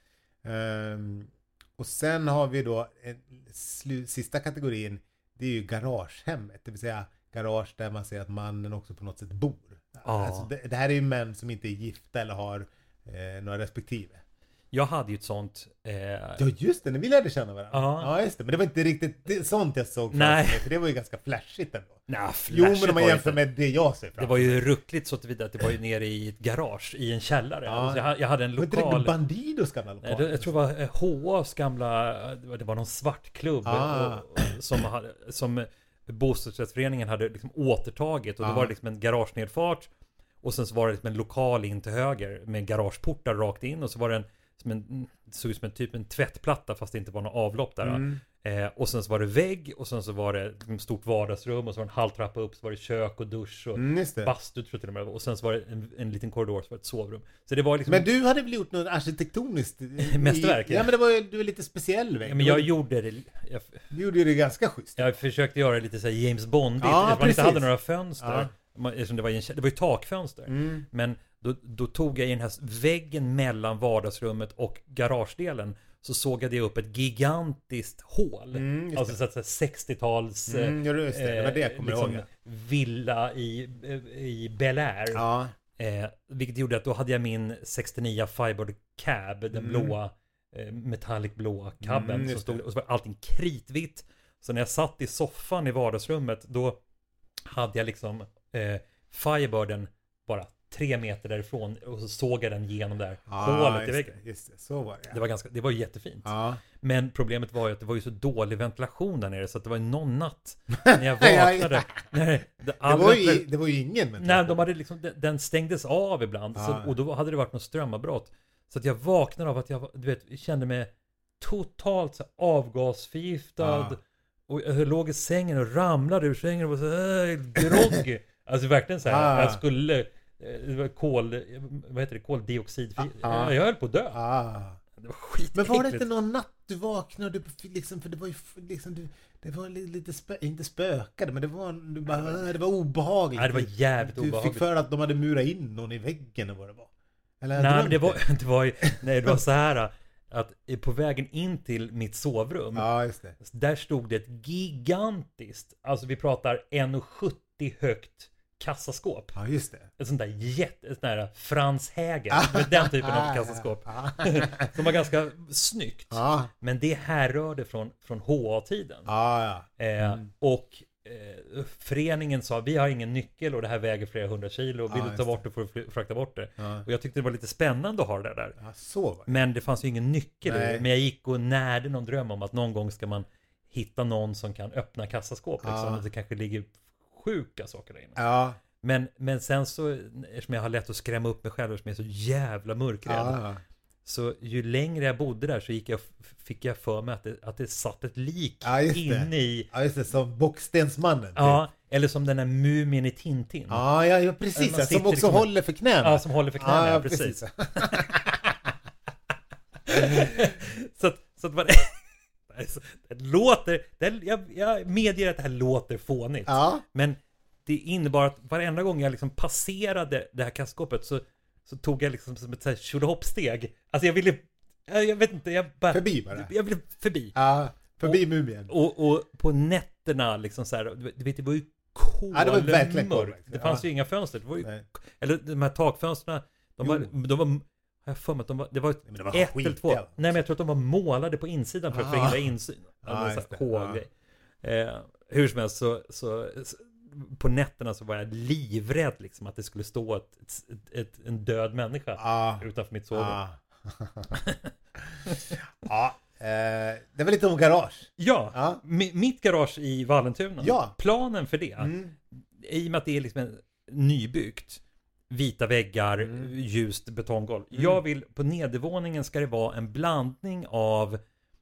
Och sen har vi då sista kategorin, det är ju garagehemmet, det vill säga garage där man ser att mannen också på något sätt bor. Alltså det här är ju män som inte är gifta eller har några respektive. Jag hade ju ett sånt... Ja just det, när vi lärde känna varandra. Ja just det, men det var inte riktigt sånt jag såg framför mig, för det var ju ganska flashigt ändå. Jo, men om man jämför med det jag ser framför. Det var ju ruckligt så tillvida att det var ju nere i ett garage i en källare. Alltså jag hade en lokal... Var det Bandidos gamla lokal? Jag tror det var HAs gamla... Det var någon svart klubb som bostadsrättsföreningen hade liksom återtagit. Och då var det liksom en garagenedfart. Och sen så var det liksom en lokal in till höger med garageportar rakt in. Och så var det det såg ut som en tvättplatta fast det inte var något avlopp där. Och sen så var det vägg och sen så var det ett stort vardagsrum och så var det en halvtrappa upp, så var det kök och dusch och bastu tror jag till och med. Och sen så var det en liten korridor, så var det ett sovrum. Så det var liksom... Men du hade väl gjort något arkitektoniskt mästerverk? Ja, men du var lite speciell vägg. Ja, men jag gjorde det... Du gjorde det ganska schysst. Jag försökte göra det lite så här James Bondigt. Man inte hade några fönster. Det var ju takfönster. Men då tog jag i den här väggen mellan vardagsrummet och garagedelen, så sågade jag upp ett gigantiskt hål. Alltså så att 60-tals det var det jag kommer ihåg. Villa i Bel Air. Vilket gjorde att då hade jag min 69 Firebird Cab, den blåa metallic blåa cabben, och så var allting kritvitt. Så när jag satt i soffan i vardagsrummet, då hade jag liksom Firebirden bara 3 meter därifrån och så såg jag den genom där hålet i väggen. Just det, så var det. Det var jättefint. Men problemet var ju att det var ju så dålig ventilation där nere, så att det var ju någon natt när jag vaknade. Det var ju ingen ventilation. Nej, de hade liksom, den stängdes av ibland och då hade det varit något strömavbrott. Så att jag vaknade av att jag kände mig totalt så avgasförgiftad. Och jag låg i sängen och ramlade ur sängen och var så groggy. Alltså verkligen så här, jag skulle... Det var koldioxid. Jag höll på att dö. Det var skitäckligt. Men var det inte någon natt du vaknade liksom, för det var ju liksom det var lite inte spökade, men det var obehagligt. Nej, det var jävligt obehagligt. Du fick för att de hade murat in någon i väggen eller vad det var. Eller nej, men det var så här att på vägen in till mitt sovrum, just det. Där stod det ett gigantiskt, alltså vi pratar 1,70 högt kassaskåp. Ja, just det. Ett sånt där Frans Häger, den typen av kassaskåp. Som var ganska snyggt. Men det härrörde från HA-tiden. Och föreningen sa, vi har ingen nyckel och det här väger flera 100 kilo. Vill du ta bort det får du frakta bort det. Och jag tyckte det var lite spännande att ha det där. Så var det. Men det fanns ju ingen nyckel. Men jag gick och närde någon dröm om att någon gång ska man hitta någon som kan öppna kassaskåp. Liksom. Det kanske ligger sjuka saker där inne. Men sen så, eftersom jag har lätt att skrämma upp mig själv, eftersom jag är så jävla mörkrädd. Så ju längre jag bodde där så fick jag för mig att det satt ett lik inne i... Ja, just det, som Bockstensmannen. Ja, typ. Eller som den där mumien i Tintin. Ja, precis. Som också håller för knäna. Ja, som håller för knäna, ja, precis. så att vad det låter... Jag medger att det här låter fånigt. Ja. Men det innebar att varenda gång jag liksom passerade det här kastskåpet så tog jag liksom som ett sånt här tjolahoppsteg. Alltså jag vet inte, jag bara... Förbi bara. Jag blev förbi. Ja, förbi mumien. Och på nätterna liksom så här, du vet, det var ju kolmörkt. Det fanns ju inga fönster. Det var ju, eller de här takfönsterna, de var jag för mig att det var ett eller två. Nej, men jag tror att de var målade på insidan för att förhindra insyn. Hur som helst så på nätterna så var jag livrädd liksom att det skulle stå en död människa utanför mitt sovrum. Det var lite om garage. Ja. Mitt garage i Vallentuna. Ja. Planen för det, i och med att det är liksom en nybyggt, vita väggar, ljust betonggolv. Jag vill, på nedervåningen ska det vara en blandning av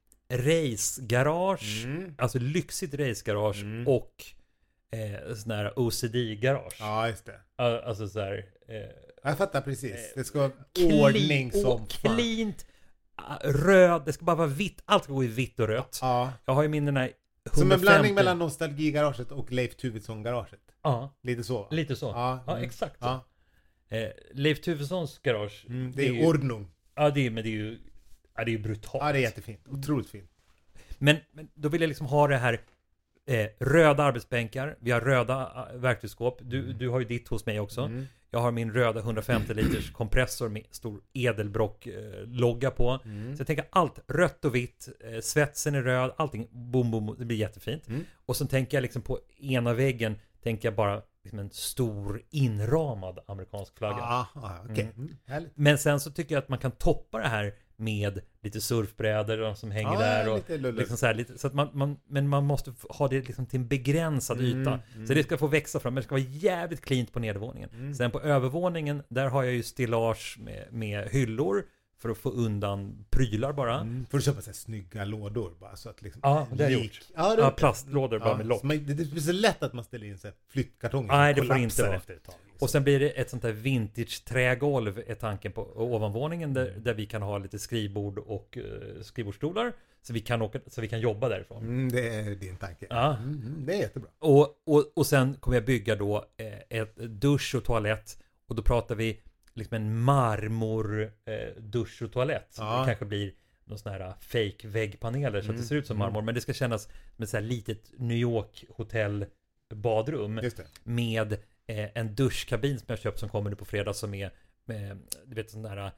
racegarage, alltså lyxigt racegarage och sån här OCD-garage. Ja, just det. Alltså så här... jag fattar precis. Det ska vara ordning som cleant, röd, det ska bara vara vitt. Allt ska gå i vitt och rött. Ja. Jag har ju min den här 150... Som en blandning mellan Nostalgigaraget och Leif Tuvesson-garaget. Ja. Lite så. Lite så. Ja, exakt så. Ja. Leif Tuvessons garage. Det är ordnung. Ja, det är ju brutalt. Ja, det är jättefint. Otroligt fint. Men då vill jag liksom ha det här röda arbetsbänkar. Vi har röda verktygsskåp. Du har ju ditt hos mig också. Jag har min röda 150 liters kompressor med stor Edelbrock logga på. Så jag tänker allt rött och vitt. Svetsen är röd. Allting boom. Det blir jättefint. Och så tänker jag liksom på ena väggen tänker jag bara liksom en stor inramad amerikansk flagga. Okay. Men sen så tycker jag att man kan toppa det här med lite surfbrädor som hänger där och liksom så här, lite, så att men man måste ha det liksom till en begränsad yta. Så det ska få växa fram, men det ska vara jävligt cleant på nedervåningen. Sen på övervåningen, där har jag ju stillage med hyllor för att få undan prylar bara. Får du köpa så här snygga lådor bara så att liksom... Ja, det har jag gjort. Ja, plastlådor bara med lock. Det blir så lätt att man ställer in så här flyttkartonger. Nej, det får inte vara. Efter ett tag, liksom. Och sen blir det ett sånt här vintage trägolv är tanken på ovanvåningen där vi kan ha lite skrivbord och skrivbordsstolar så vi kan jobba därifrån. Det är din tanke. Ja. Det är jättebra. Och sen kommer jag bygga då ett dusch och toalett och då pratar vi liksom en marmor dusch och toalett. Så det kanske blir någon sån här fake väggpaneler så att det ser ut som marmor, men det ska kännas som ett så här litet New York hotell badrum med en duschkabin som jag köpt som kommer nu på fredag som är med, du vet sån där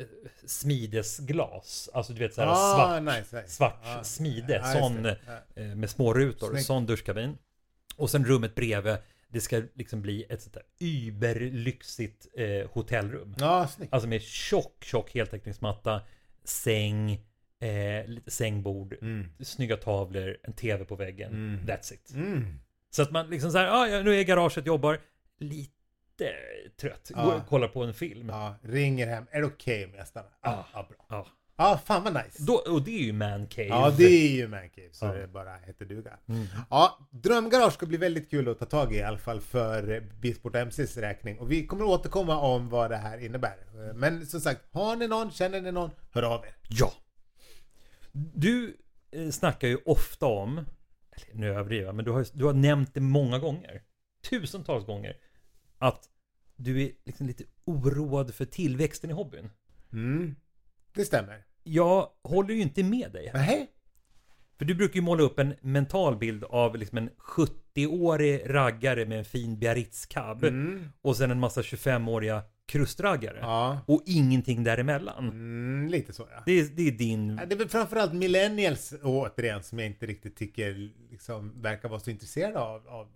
smidesglas, alltså du vet så här svart smide, sån med små rutor, sån duschkabin. Och sen rummet bredvid, det ska liksom bli ett sånt där überlyxigt hotellrum. Alltså med tjock heltäckningsmatta, säng, lite sängbord, snygga tavlor, en tv på väggen. That's it. Så att man liksom så här, nu är garaget, jobbar lite trött. Går och kollar på en film. Ringer hem. Är det okej om jag stannar? Bra. Fan vad nice. Och det är ju man cave. Ja, det är ju man cave. Så det bara heter duga. Drömgarage ska bli väldigt kul att ta tag i alla fall för Bilsport MCs räkning. Och vi kommer återkomma om vad det här innebär. Men som sagt, har ni någon, känner ni någon, hör av er. Ja. Du snackar ju ofta om, nu överdriver, men du har nämnt det många gånger. Tusentals gånger. Att du är liksom lite oroad för tillväxten i hobbyn. Det stämmer. Jag håller ju inte med dig här. Nej. För du brukar ju måla upp en mental bild av liksom en 70-årig raggare med en fin Biarritz-cab. Och sen en massa 25-åriga krustraggare. Och ingenting däremellan. Lite så, ja. Det är din... Det är väl framförallt millennials återigen som jag inte riktigt tycker liksom verkar vara så intresserade av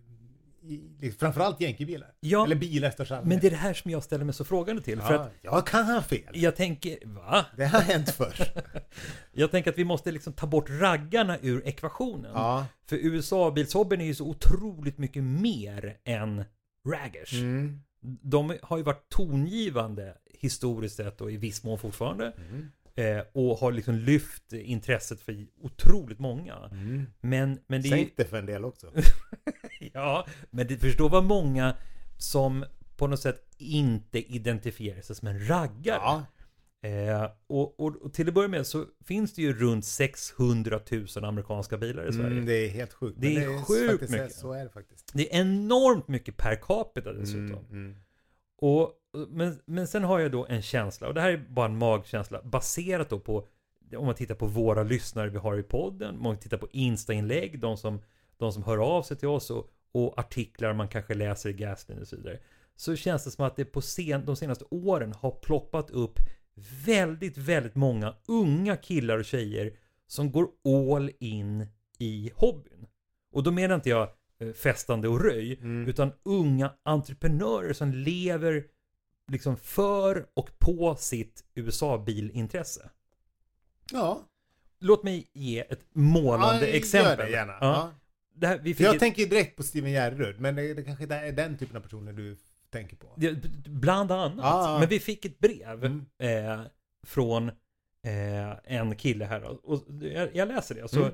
framförallt jänkebilar. Ja, eller bilar största allmänhet. Men det är det här som jag ställer mig så frågande till. För att jag kan ha fel. Jag tänker, va? Det har hänt förr. Jag tänker att vi måste liksom ta bort raggarna ur ekvationen. För USA-bilshobbyn är ju så otroligt mycket mer än raggers. De har ju varit tongivande historiskt sett och i viss mån fortfarande. Och har liksom lyft intresset för otroligt många. Men det sänkt det för en del också. Ja, men det förstår vad många som på något sätt inte identifierar sig som en raggare. Och till att börja med så finns det ju runt 600 000 amerikanska bilar i Sverige. Det är helt sjukt. Det är sjukt mycket. Så är det faktiskt. Det är enormt mycket per capita dessutom. Men sen har jag då en känsla, och det här är bara en magkänsla, baserat då på, om man tittar på våra lyssnare vi har i podden, om man tittar på Insta-inlägg, de som hör av sig till oss och artiklar man kanske läser i Gasline och så vidare. Så känns det som att det på de senaste åren har ploppat upp väldigt, väldigt många unga killar och tjejer som går all in i hobbyn. Och då menar inte jag festande och röj, utan unga entreprenörer som lever liksom för och på sitt USA-bilintresse. Ja. Låt mig ge ett målande exempel. Gör det gärna. Ja. Det här, jag tänker direkt på Steven Gerrard, men det kanske inte är den typen av personer du tänker på. Bland annat. Men vi fick ett brev från en kille här. Och jag läser det. Så,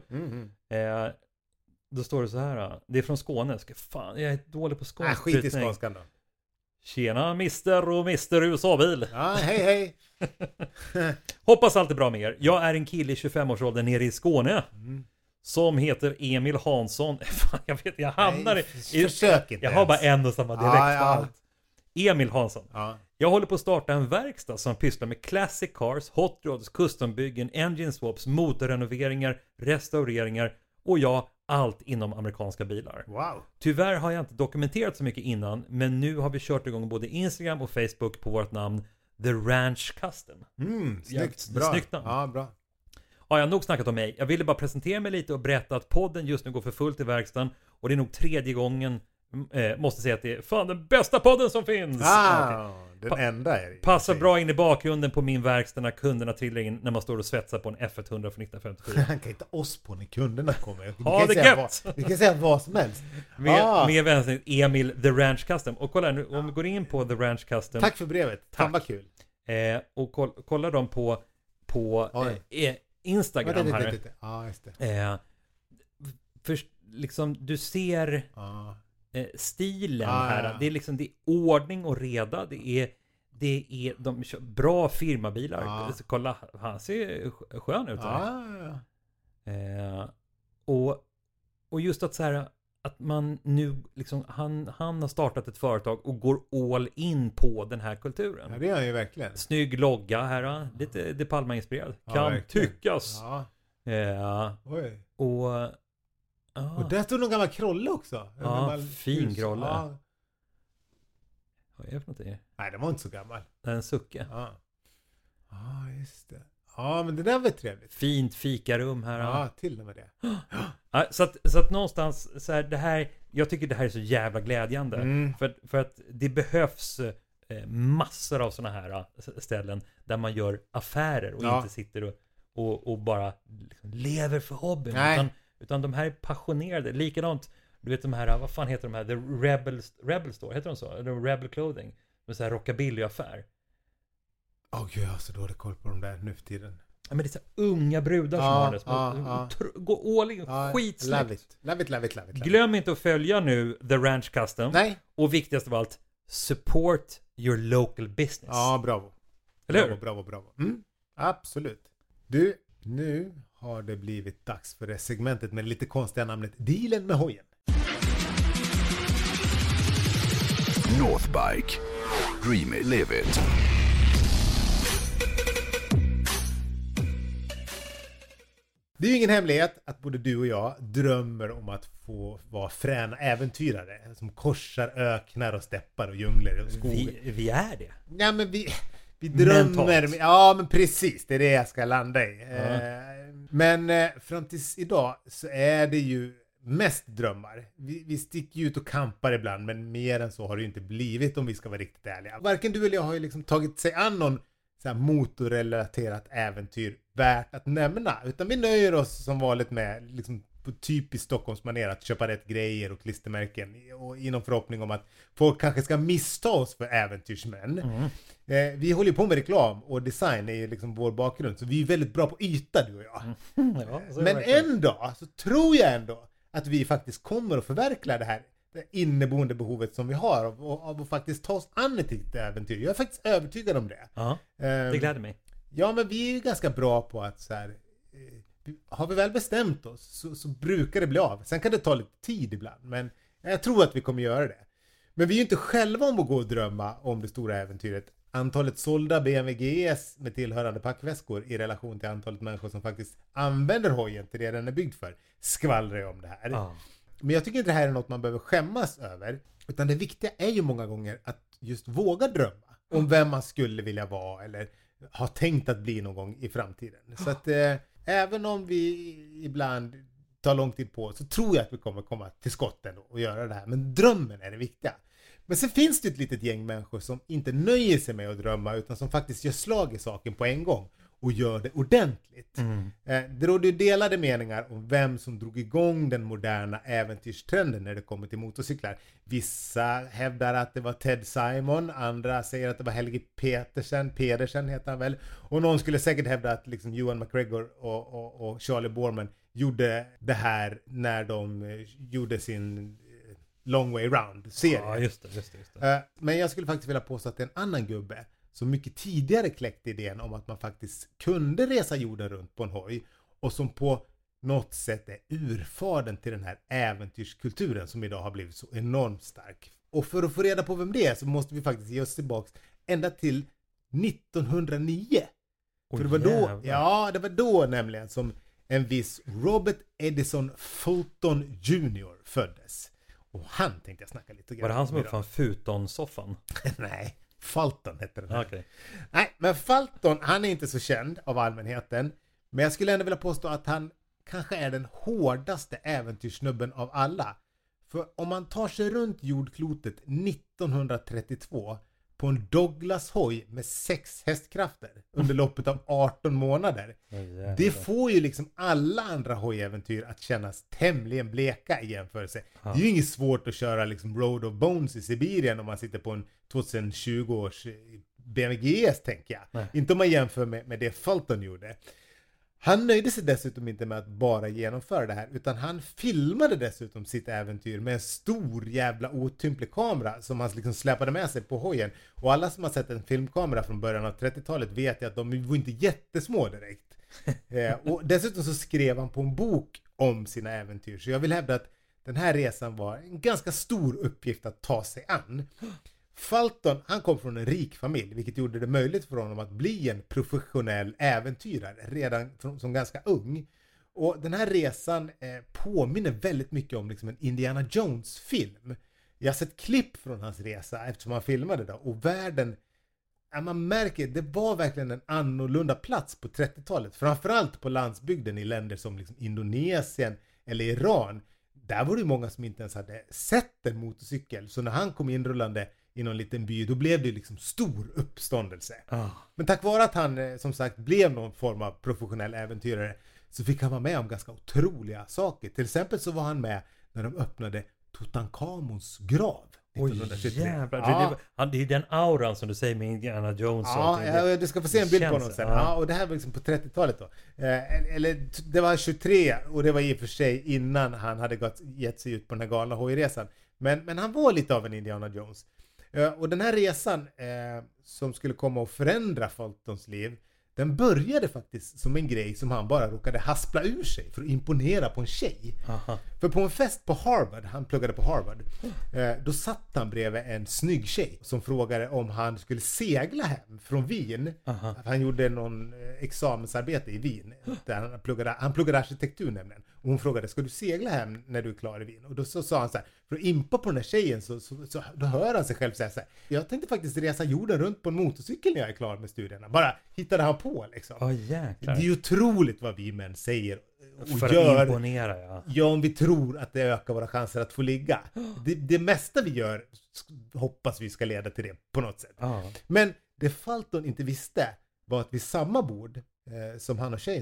då står det så här. Det är från Skåne. Jag är dålig på skånska. Skit i skånskan då. Tjena Mr. USA-bil. Ja, hej. Hoppas allt är bra med er. Jag är en kille i 25-årsåldern nere i Skåne. Som heter Emil Hansson. Fan, jag hamnar försök inte. Jag har bara en och samma dialekt för allt. Emil Hansson. Jag håller på att starta en verkstad som pysslar med classic cars, hot rods, custombyggen, engine swaps, motorrenoveringar, restaureringar och allt inom amerikanska bilar. Wow. Tyvärr har jag inte dokumenterat så mycket innan, men nu har vi kört igång både Instagram och Facebook på vårt namn The Ranch Custom. Snyggt. Bra. Snyggt namn. Ja, bra. Ja, jag har nog snackat om mig. Jag ville bara presentera mig lite och berätta att podden just nu går för fullt i verkstaden. Och det är nog 3:e gången. Måste säga att det är fan den bästa podden som finns. Den enda är det. Passar bra in i bakgrunden på min verkstad när kunderna trillar in när man står och svetsar på en F100 från 1957. Han kan inte oss på när kunderna kommer. Ja, det är gött! Vi kan säga vad som helst. Med vänster Emil The Ranch Custom. Och kolla nu, om vi går in på The Ranch Custom. Tack för brevet. Fan vad kul. Och kolla dem på Instagram här. Ja, just det. Först, liksom, du ser stilen här. Det är liksom, det är ordning och reda. Det är de kör bra firmabilar. Kolla, han ser skön ut här. Och just att så här, att man nu liksom, han har startat ett företag och går all in på den här kulturen. Ja, det gör han ju verkligen. Snygg logga här, lite De Palma-inspirerad. Kan verkligen tyckas. Oj. Och där stod någon gammal krolle också. Fin krolle. Vad är det för någonting? Nej, den var inte så gammal. Det är en sucke. Just det. Ja, men det där var trevligt. Fint fikarum här. Ja, till och med det. Så att någonstans så här, det här, jag tycker det här är så jävla glädjande. För att det behövs massor av såna här ställen där man gör affärer och inte sitter och bara liksom lever för hobbyn. Utan de här är passionerade. Likadant, du vet de här, vad fan heter de här? The Rebel Store, heter de så? Eller Rebel Clothing. Med så här rockabilly-affär. Gud, alltså då har du koll på de där nu för tiden. Ja, men det är så unga brudar som har det. Gå all in, skitsnyggt. Love it. Glöm inte att följa nu The Ranch Custom. Nej. Och viktigast av allt, support your local business. Ja, bravo. Eller hur? Bravo. Absolut. Du, nu har det blivit dags för det segmentet med det lite konstiga namnet Dealen med hojen. Northbike. Dream it, live it. Det är ju ingen hemlighet att både du och jag drömmer om att få vara fräna äventyrare som korsar öknar och steppar och djungler och skogar. Vi är det. Ja, men vi drömmer. Ja, men precis. Det är det jag ska landa i. Men fram tills idag så är det ju mest drömmar. Vi sticker ut och kampar ibland, men mer än så har det ju inte blivit om vi ska vara riktigt ärliga. Varken du eller jag har ju liksom tagit sig an någon så här motorrelaterat äventyr värt att nämna. Utan vi nöjer oss som vanligt med liksom på typiskt Stockholmsmanér att köpa rätt grejer och klistermärken och inom förhoppning om att folk kanske ska missta oss för äventyrsmän. Vi håller på med reklam och design är ju liksom vår bakgrund, så vi är väldigt bra på yta, du och jag. Ja, men en dag så tror jag ändå att vi faktiskt kommer att förverkliga det här inneboende behovet som vi har av att faktiskt ta oss an ett äventyr. Jag är faktiskt övertygad om det. Ja, det gläder mig. Ja, men vi är ju ganska bra på att så här, har vi väl bestämt oss så brukar det bli av. Sen kan det ta lite tid ibland, men jag tror att vi kommer göra det. Men vi är ju inte själva om att gå och drömma om det stora äventyret. Antalet sålda BMW GS med tillhörande packväskor i relation till antalet människor som faktiskt använder hojen till det den är byggd för skvallrar om det här. Men jag tycker inte det här är något man behöver skämmas över, utan det viktiga är ju många gånger att just våga drömma om vem man skulle vilja vara eller ha tänkt att bli någon gång i framtiden. Så att även om vi ibland tar lång tid på så tror jag att vi kommer komma till skott ändå och göra det här. Men drömmen är det viktiga. Men sen finns det ett litet gäng människor som inte nöjer sig med att drömma utan som faktiskt gör slag i saken på en gång och gör det ordentligt. Det råder ju delade meningar om vem som drog igång den moderna äventyrstrenden när det kommer till motorcyklar. Vissa hävdar att det var Ted Simon, andra säger att det var Helge Pedersen heter han väl. Och någon skulle säkert hävda att liksom Ewan McGregor och Charlie Boorman gjorde det här när de gjorde sin Long Way Round-serie. Ja, just det. Men jag skulle faktiskt vilja påstå att det är en annan gubbe som mycket tidigare kläckte idén om att man faktiskt kunde resa jorden runt på en hoj och som på något sätt är urfadern till den här äventyrskulturen som idag har blivit så enormt stark. Och för att få reda på vem det är så måste vi faktiskt ge oss tillbaks ända till 1909. För det var då nämligen som en viss Robert Edison Fulton Jr. föddes. Och han tänkte jag snacka lite grann. Var det han som uppfann Futon-soffan? Nej, Fulton hette den. Okay. Nej, men Fulton, han är inte så känd av allmänheten. Men jag skulle ändå vilja påstå att han kanske är den hårdaste äventyrssnubben av alla. För om man tar sig runt jordklotet 1932 på en Douglas-hoj med 6 hästkrafter under loppet av 18 månader. Det får ju liksom alla andra hojäventyr att kännas tämligen bleka i jämförelse. Det är ju inget svårt att köra liksom Road of Bones i Sibirien om man sitter på en 2020 års BMW GS, tänker jag. Nej. Inte om man jämför med det Fulton gjorde. Han nöjde sig dessutom inte med att bara genomföra det här, utan han filmade dessutom sitt äventyr med en stor jävla otymplig kamera som han liksom släpade med sig på hojen. Och alla som har sett en filmkamera från början av 30-talet vet ju att de var inte jättesmå direkt. Och dessutom så skrev han på en bok om sina äventyr. Så jag vill hävda att den här resan var en ganska stor uppgift att ta sig an. Fulton, han kom från en rik familj, vilket gjorde det möjligt för honom att bli en professionell äventyrare redan som ganska ung. Och den här resan påminner väldigt mycket om liksom en Indiana Jones-film. Jag har sett klipp från hans resa eftersom han filmade det. Och världen, man märker, det var verkligen en annorlunda plats på 30-talet. Framförallt på landsbygden i länder som liksom Indonesien eller Iran. Där var det många som inte ens hade sett en motorcykel. Så när han kom inrullande i någon liten by, då blev det liksom stor uppståndelse. Men tack vare att han som sagt blev någon form av professionell äventyrare så fick han vara med om ganska otroliga saker. Till exempel så var han med när de öppnade Tutankhamons grav 1923. Det är den auran som du säger med Indiana Jones. Du ska få se en bild på honom sen. Och det här var liksom på 30-talet då. Eller det var 23 och det var i och för sig innan han hade gett sig ut på den här galna hojresan. Men han var lite av en Indiana Jones. Och den här resan som skulle komma att förändra Fultons liv, den började faktiskt som en grej som han bara råkade haspla ur sig för att imponera på en tjej. För på en fest på Harvard, han pluggade på Harvard, då satt han bredvid en snygg tjej som frågade om han skulle segla hem från Wien. Han gjorde någon examensarbete i Wien där han pluggade arkitektur nämligen. Och hon frågade, ska du segla hem när du är klar i Wien? Och då så sa han så här, för att impa på den här tjejen så då hör han sig själv säga så här, jag tänkte faktiskt resa jorden runt på en motorcykel när jag är klar med studierna. Bara hittade han på liksom. Det är ju otroligt vad vi män säger och för gör. Att imponera, ja, om vi tror att det ökar våra chanser att få ligga. Det mesta vi gör hoppas vi ska leda till det på något sätt. Men det Fulton inte visste var att vid samma bord som han och tjejen satt,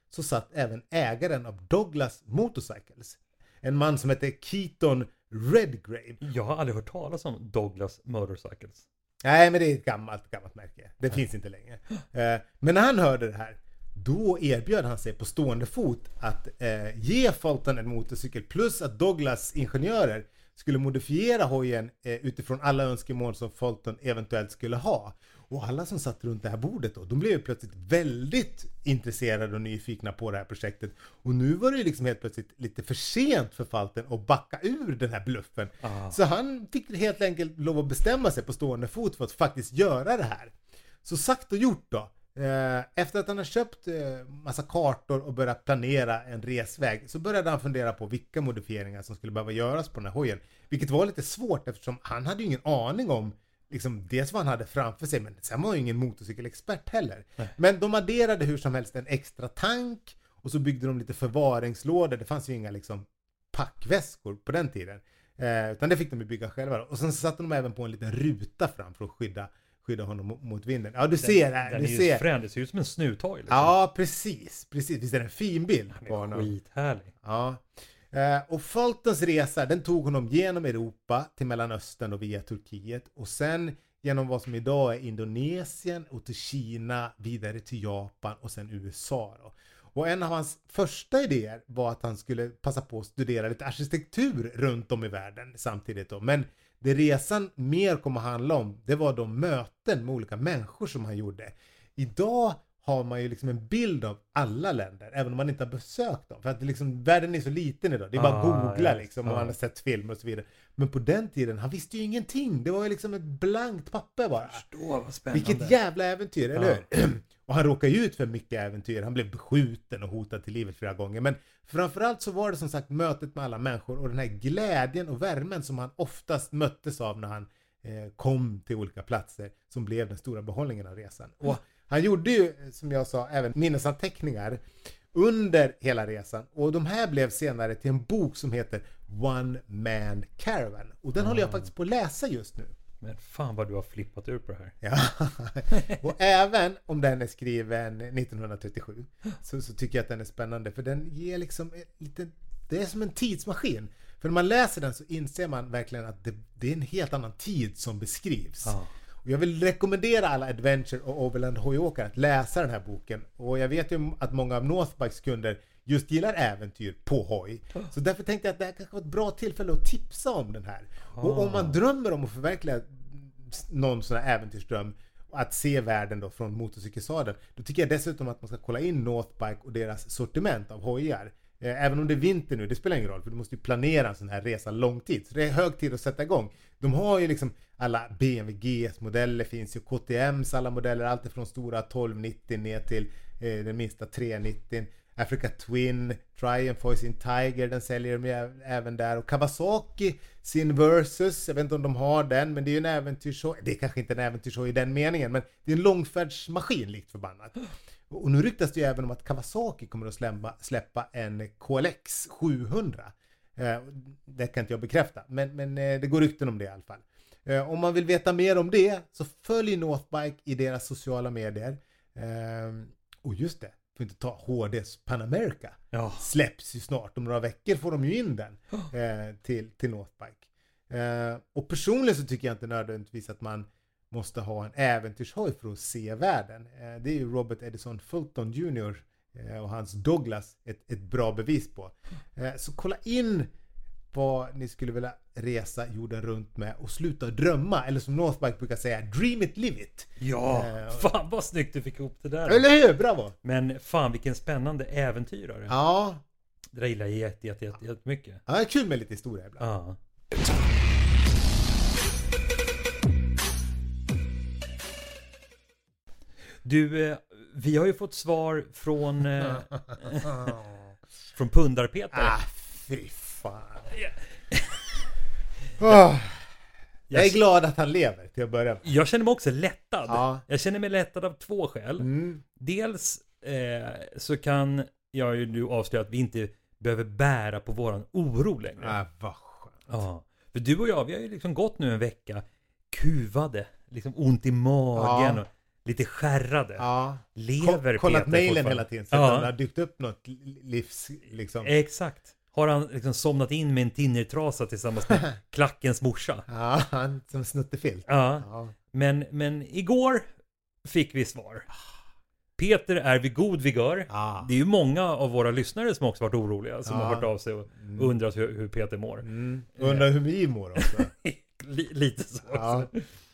så satt även ägaren av Douglas Motorcycles. En man som heter Keaton Redgrave. Jag har aldrig hört talas om Douglas Motorcycles. Nej, men det är ett gammalt märke. Det finns inte längre. Men när han hörde det här, då erbjöd han sig på stående fot att ge Fulton en motorcykel, plus att Douglas ingenjörer skulle modifiera hojen utifrån alla önskemål som Fulton eventuellt skulle ha. Och alla som satt runt det här bordet då, de blev ju plötsligt väldigt intresserade och nyfikna på det här projektet. Och nu var det ju liksom helt plötsligt lite för sent för Fulton att backa ur den här bluffen. Så han fick helt enkelt lov att bestämma sig på stående fot för att faktiskt göra det här. Så sagt och gjort då. Efter att han har köpt massa kartor och börjat planera en resväg, så började han fundera på vilka modifieringar som skulle behöva göras på den här hojen. Vilket var lite svårt eftersom han hade ju ingen aning om liksom dels vad han hade framför sig, men sen var ju ingen motorcykelexpert heller. Nej. Men de adderade hur som helst en extra tank och så byggde de lite förvaringslådor. Det fanns ju inga liksom packväskor på den tiden. Utan det fick de ju bygga själva. Och sen satte de även på en liten ruta fram för att skydda honom mot vinden. Ja, du ser här. Den är ju frän, det ser ut som en snuthoj. Liksom. Ja, precis. Visst är det en fin bild? Den är skithärlig. Ja. Och Fultons resa, den tog honom genom Europa till Mellanöstern och via Turkiet. Och sen genom vad som idag är Indonesien och till Kina, vidare till Japan och sen USA då. Och en av hans första idéer var att han skulle passa på att studera lite arkitektur runt om i världen samtidigt då. Men det resan mer kommer att handla om, det var de möten med olika människor som han gjorde. Idag har man ju liksom en bild av alla länder, även om man inte har besökt dem. För att liksom, världen är så liten idag. Det är bara att googla liksom, och man har sett filmer och så vidare. Men på den tiden, han visste ju ingenting. Det var ju liksom ett blankt papper bara. Förstå, vad spännande. Vilket jävla äventyr, eller hur? Och han råkade ju ut för mycket äventyr. Han blev beskjuten och hotad till livet flera gånger. Men framförallt så var det som sagt mötet med alla människor och den här glädjen och värmen som han oftast möttes av när han kom till olika platser, som blev den stora behållningen av resan. Och han gjorde ju, som jag sa, även minnesanteckningar under hela resan. Och de här blev senare till en bok som heter One Man Caravan. Och den håller jag faktiskt på att läsa just nu. Men fan vad du har flippat ur på det här. Ja, och även om den är skriven 1937 så tycker jag att den är spännande. För den ger liksom lite, det är som en tidsmaskin. För när man läser den så inser man verkligen att det är en helt annan tid som beskrivs. Och jag vill rekommendera alla Adventure och Overland hojåkare att läsa den här boken. Och jag vet ju att många av Northbikes kunder just gillar äventyr på hoj. Så därför tänkte jag att det här kanske var ett bra tillfälle att tipsa om den här. Och om man drömmer om att förverkliga någon sån här äventyrsdröm, att se världen då från motorcykelsadeln, då tycker jag dessutom att man ska kolla in Northbike och deras sortiment av hojar. Även om det är vinter nu, det spelar ingen roll, för du måste ju planera en sån här resa lång tid. Så det är hög tid att sätta igång. De har ju liksom alla BMW GS-modeller, finns ju KTMs alla modeller, allt ifrån stora 1290 ner till den minsta 390. Africa Twin, Triumph har sin Tiger, den säljer de även där. Och Kawasaki, sin Versus, jag vet inte om de har den, men det är ju en äventyrshoj. Det är kanske inte en äventyrshoj i den meningen, men det är en långfärdsmaskin likt förbannat. Och nu ryktas det ju även om att Kawasaki kommer att släppa en KLX 700. Det kan inte jag bekräfta, men det går rykten om det i alla fall. Om man vill veta mer om det så följ Northbike i deras sociala medier. Och just det, får inte ta HDs Pan America. Släpps ju snart. Om några veckor får de ju in den till Northbike. Och personligen så tycker jag inte nödvändigtvis att man måste ha en äventyrshoj för att se världen. Det är ju Robert Edison Fulton Jr. Och hans Douglas ett bra bevis på. Så kolla in vad ni skulle vilja resa jorden runt med och sluta drömma. Eller som Northbike brukar säga, dream it, live it. Ja, fan vad snyggt du fick ihop det där. Eller hur? Bravo! Men fan vilken spännande äventyrare. Ja. Det där gillar jag jättemycket. Ja, det är kul med lite historia ibland. Ja. Du, vi har ju fått svar från från Pundarpeter. Fy fan. Jag är glad att han lever till att börja med. Jag känner mig också lättad. Jag känner mig lättad av två skäl. Dels så kan jag ju nu avslöja att vi inte behöver bära på våran oro längre. Vad skönt. Ja, för du och jag, vi har ju liksom gått nu en vecka kuvade, liksom ont i magen och lite skärrade. Ja. Lever Kollat Peter mejlen fortfarande? hela tiden. Så att det har dykt upp något livs... Liksom. Exakt. Har han liksom somnat in med en tinnertrasa tillsammans med klackens morsa? Ja, han som snuttefilt. Ja. Men igår fick vi svar. Peter är vid god vigör. Det är ju många av våra lyssnare som också varit oroliga. Som har hört av sig och undrat hur Peter mår. Undrar hur vi mår också. Lite så också.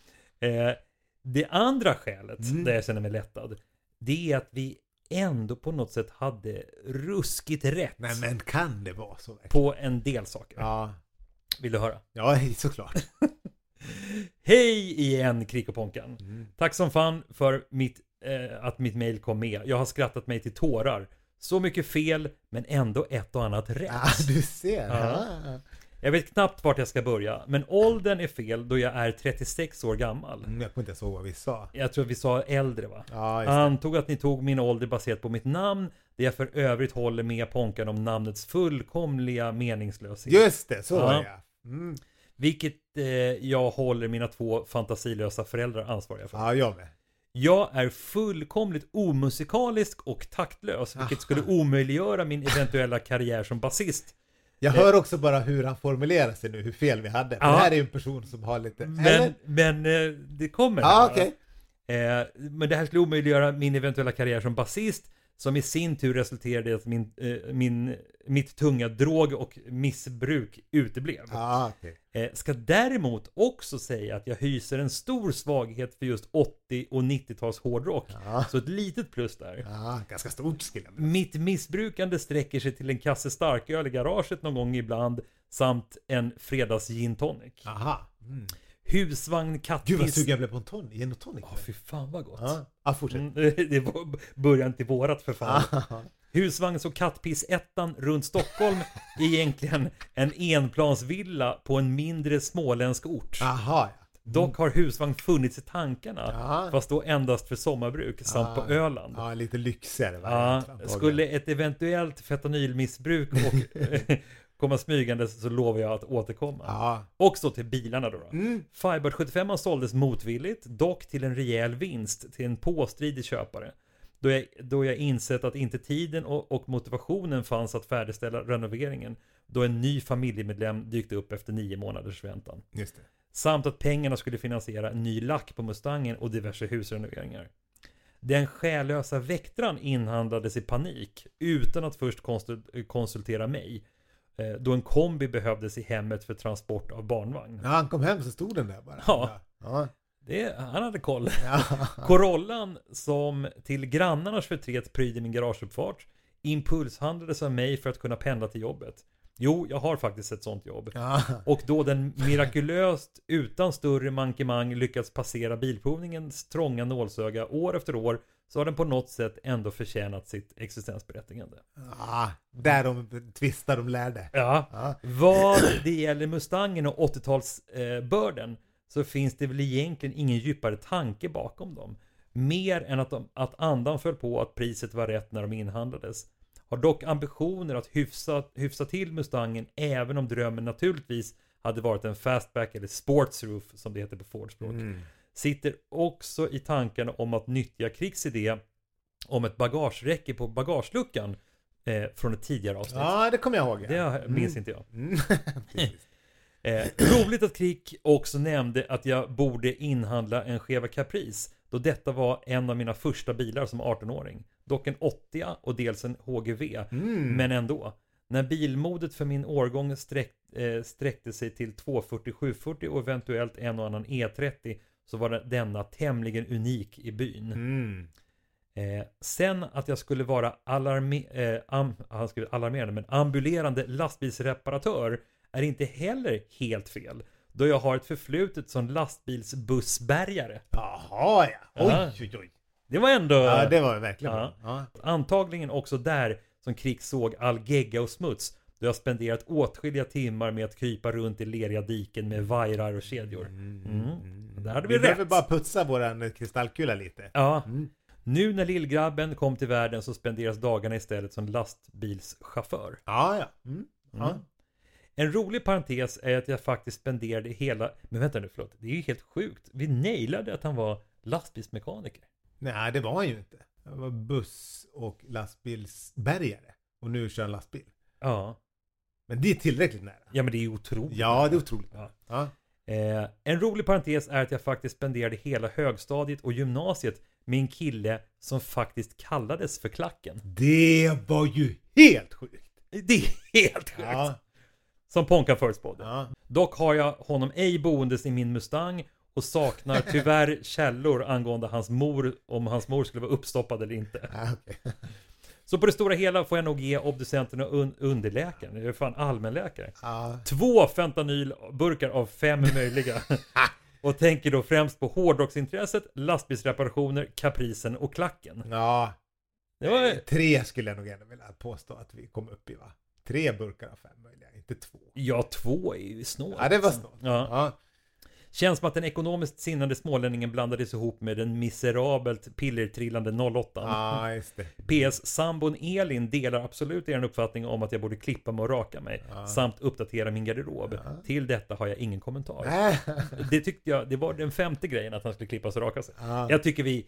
Det andra skälet där jag känner mig lättad, det är att vi ändå på något sätt hade ruskigt rätt. Nej, men kan det vara så? På en del saker. Ja. Vill du höra? Ja, såklart. Hej igen, Krikoponkan. Tack som fan för att mitt mejl kom med. Jag har skrattat mig till tårar. Så mycket fel, men ändå ett och annat rätt. Ja, du ser. Ja. Jag vet knappt vart jag ska börja, men åldern är fel då jag är 36 år gammal. Jag kommer inte ihåg vad vi sa. Jag tror vi sa äldre, va? Ja, antog att ni tog min ålder baserat på mitt namn, det jag för övrigt håller med Ponkan om namnets fullkomliga meningslöshet. Just det, så var det. Vilket jag håller mina 2 fantasilösa föräldrar ansvariga för. Ja, jag med. Jag är fullkomligt omusikalisk och taktlös, vilket skulle omöjliggöra min eventuella karriär som basist. Jag hör också bara hur han formulerar sig nu, hur fel vi hade. För det här är ju en person som har lite... Men det kommer. Ja, okej. Men det här skulle omöjliggöra min eventuella karriär som basist, som i sin tur resulterade i att mitt tunga drog- och missbruk uteblev. Ska däremot också säga att jag hyser en stor svaghet för just 80- och 90-tals hårdrock. Så ett litet plus där. Ganska stort skulle jag. Mitt missbrukande sträcker sig till en kasse starköl i garaget någon gång ibland, samt en fredags gin tonic. Husvagn, kattpiss. Gud vad sugen jag blev på en gin och tonic. Fy fan vad gott. Fortsätt. Det var början till vårat för fan. Husvagns- och kattpiss-ettan runt Stockholm är egentligen en enplansvilla på en mindre småländsk ort. Dock har husvagn funnits i tankarna, fast då endast för sommarbruk, samt på Öland. Lite lyxigare. Skulle ett eventuellt fentanylmissbruk och komma smygande, så lovar jag att återkomma. Och så till bilarna då. Firebird 75 såldes motvilligt, dock till en rejäl vinst till en påstridig köpare. Då jag insett att inte tiden och motivationen fanns att färdigställa renoveringen, då en ny familjemedlem dykte upp efter 9 månaders väntan. Just det. Samt att pengarna skulle finansiera en ny lack på Mustangen och diverse husrenoveringar. Den själösa väktran inhandlades i panik utan att först konsultera mig, då en kombi behövdes i hemmet för transport av barnvagn. Han kom hem så stod den där bara. Han hade koll. Corollan, som till grannarnas förtret prydde min garageuppfart, impulshandlades av mig för att kunna pendla till jobbet. Jo, jag har faktiskt ett sånt jobb. Och då den mirakulöst utan större mankemang lyckats passera bilprovningens trånga nålsöga år efter år, så har den på något sätt ändå förtjänat sitt existensberättigande. Där de tvistar de lärde. Vad det gäller Mustangen och 80-talsbörden, så finns det väl egentligen ingen djupare tanke bakom dem. Mer än att andan föll på att priset var rätt när de inhandlades. Har dock ambitioner att hyfsa till Mustangen, även om drömmen naturligtvis hade varit en fastback eller sportsroof, som det heter på Ford-språk. Sitter också i tankarna om att nyttja Kricks idé om ett bagageräcke på bagageluckan från ett tidigare avsnitt. Det kommer jag ihåg. Det minns inte jag. Roligt att Krick också nämnde att jag borde inhandla en Cheva Caprice, då detta var en av mina första bilar som 18-åring. Dock en 80 och dels en HGV, men ändå. När bilmodet för min årgång sträckte sig till 240-740 och eventuellt en och annan E30, så var denna tämligen unik i byn. Sen att jag skulle vara alarmerande, men ambulerande lastbilsreparatör är inte heller helt fel, då jag har ett förflutet som lastbilsbussbärgare. Jaha, ja. Oj. Det var ändå... Ja, det var verkligen Antagligen också där som Krick såg all gegga och smuts, då jag spenderat åtskilliga timmar med att krypa runt i leriga diken med vajrar och kedjor. Där hade vi rätt. behöver bara putsa våran kristallkula lite. Nu när lillgrabben kom till världen, så spenderas dagarna istället som lastbilschaufför. En rolig parentes är att jag faktiskt spenderade hela... Men vänta nu, förlåt. Det är ju helt sjukt. Vi nailade att han var lastbilsmekaniker. Nej, det var han ju inte. Han var buss- och lastbilsbärgare. Och nu kör han lastbil. Ja. Men det är tillräckligt nära. Ja, men det är otroligt. Ja, det är otroligt. Ja. Ja. En rolig parentes är att jag faktiskt spenderade hela högstadiet och gymnasiet med en kille som faktiskt kallades för Klacken. Det var ju helt sjukt. Det är helt sjukt. Ja. Som Ponkan förutspådde. Ja. Dock har jag honom ej boendes i min Mustang och saknar tyvärr källor angående hans mor, om hans mor skulle vara uppstoppad eller inte. Ja, okay. Så på det stora hela får jag nog ge obducenten och underläkaren, det är fan allmänläkare, Ja. 2 fentanylburkar av 5 möjliga. Och tänker då främst på hårdrocksintresset, lastbilsreparationer, kaprisen och Klacken. Ja. Det var... 3 skulle jag nog ändå vilja påstå att vi kom upp i, va? 3 burkar av 5 möjliga, inte 2. Ja, 2 är ju snålt. Ja, det var snålt. Ja. Ja. Känns som att den ekonomiskt sinnande smålänningen blandades ihop med den miserabelt pillertrillande 08. Ja, just det. PS, sambon Elin delar absolut er uppfattning om att jag borde klippa mig och raka mig. Samt uppdatera min garderob. Till detta har jag ingen kommentar. Det tyckte jag, det var den 5:e grejen att han skulle klippa sig och raka sig. Jag tycker vi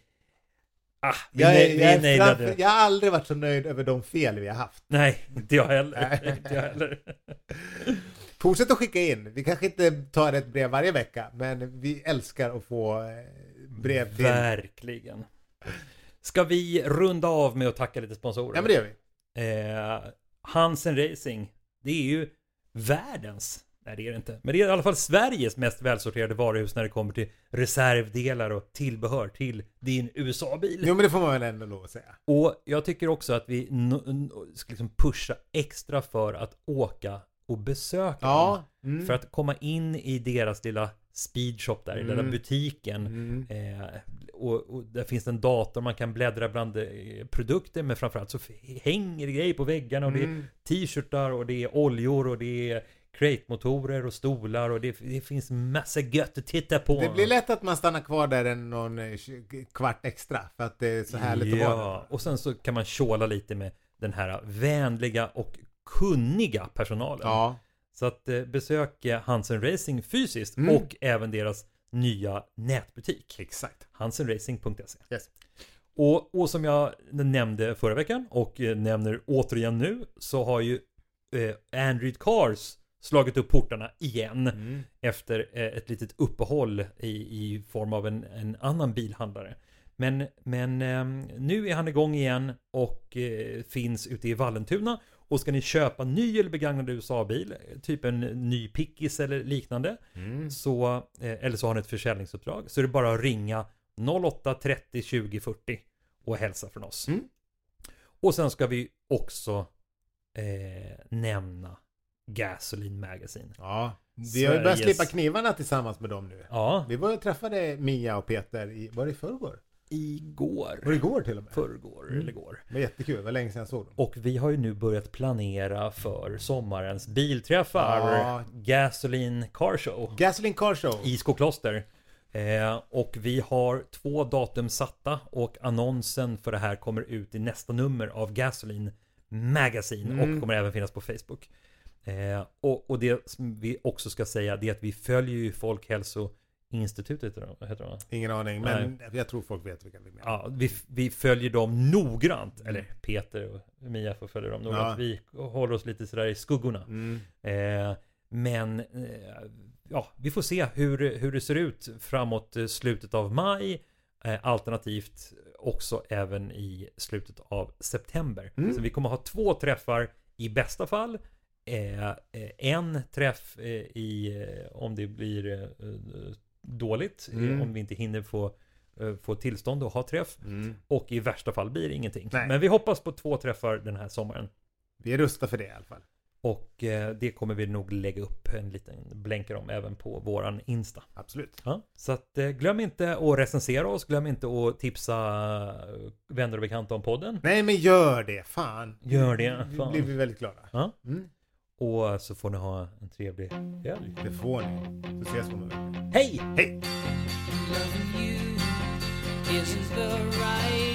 jag har aldrig varit så nöjd över de fel vi har haft. Nej, inte jag heller. Inte jag heller. Fortsätt att skicka in. Vi kanske inte tar ett brev varje vecka, men vi älskar att få brev till. Verkligen. Ska vi runda av med att tacka lite sponsorer? Ja, men det gör vi. Hansen Racing, det är ju världens, nej det är det inte, men det är i alla fall Sveriges mest välsorterade varuhus när det kommer till reservdelar och tillbehör till din USA-bil. Jo, men det får man väl ändå lov att säga. Och jag tycker också att vi ska liksom pusha extra för att åka och besöka dem. För att komma in i deras lilla speedshop där, i den där butiken. Och där finns en dator, man kan bläddra bland produkter, men framförallt så hänger det grejer på väggarna och det är t-shirtar och det är oljor och det är crate-motorer och stolar och det finns massa gött att titta på. Det blir lätt att man stannar kvar där någon kvart extra för att det är så härligt att vara där. Och sen så kan man tjåla lite med den här vänliga och kunniga personalen. Ja. Så att besök Hansen Racing fysiskt och även deras nya nätbutik. Exakt. hansenracing.se. Yes. Och som jag nämnde förra veckan och nämner återigen nu, så har ju Android Cars slagit upp portarna igen efter ett litet uppehåll i form av en annan bilhandlare. Men nu är han igång igen och finns ute i Vallentuna. Och ska ni köpa ny eller begagnad USA-bil, typ en ny Pickis eller liknande, så, eller så har ni ett försäljningsuppdrag, så är det bara att ringa 08 30 20 40 och hälsa från oss. Och sen ska vi också nämna Gasoline Magazine. Ja, vi har ju börjat slippa knivarna tillsammans med dem nu. Ja. Vi var och träffade Mia och Peter var det i förrgår? Igår. Var det igår till och med? Förrgår eller igår. Det var jättekul, det var länge sedan jag såg dem. Och vi har ju nu börjat planera för sommarens bilträffar. Gasoline Car Show. Gasoline Car Show. I Skokloster. Och vi har 2 datum satta och annonsen för det här kommer ut i nästa nummer av Gasoline Magazine och kommer även finnas på Facebook. Och det som vi också ska säga, det är att vi följer ju Folkhälsoinstitutet, heter det? Ingen aning, men jag tror folk vet vilka vi menar. Ja, vi följer dem noggrant. Eller Peter och Mia får följa dem noggrant. Ja. Vi håller oss lite sådär i skuggorna. Men vi får se hur det ser ut framåt slutet av maj. Alternativt också även i slutet av september. Så vi kommer ha 2 träffar i bästa fall. En träff om det blir dåligt, om vi inte hinner få tillstånd att ha träff, och i värsta fall blir det ingenting. Nej. Men vi hoppas på 2 träffar den här sommaren. Vi är rustade för det i alla fall. Och det kommer vi nog lägga upp en liten blänkare om även på våran Insta. Absolut. Ja, så att glöm inte att recensera oss, glöm inte att tipsa vänner och bekanta om podden. Nej, men gör det, fan. Gör det, fan. Blir vi väldigt glada. Ja. Och så får ni ha en trevlig helg. Det får ni. Så ses vi om en vecka. Hej! Hej! Loving you isn't the right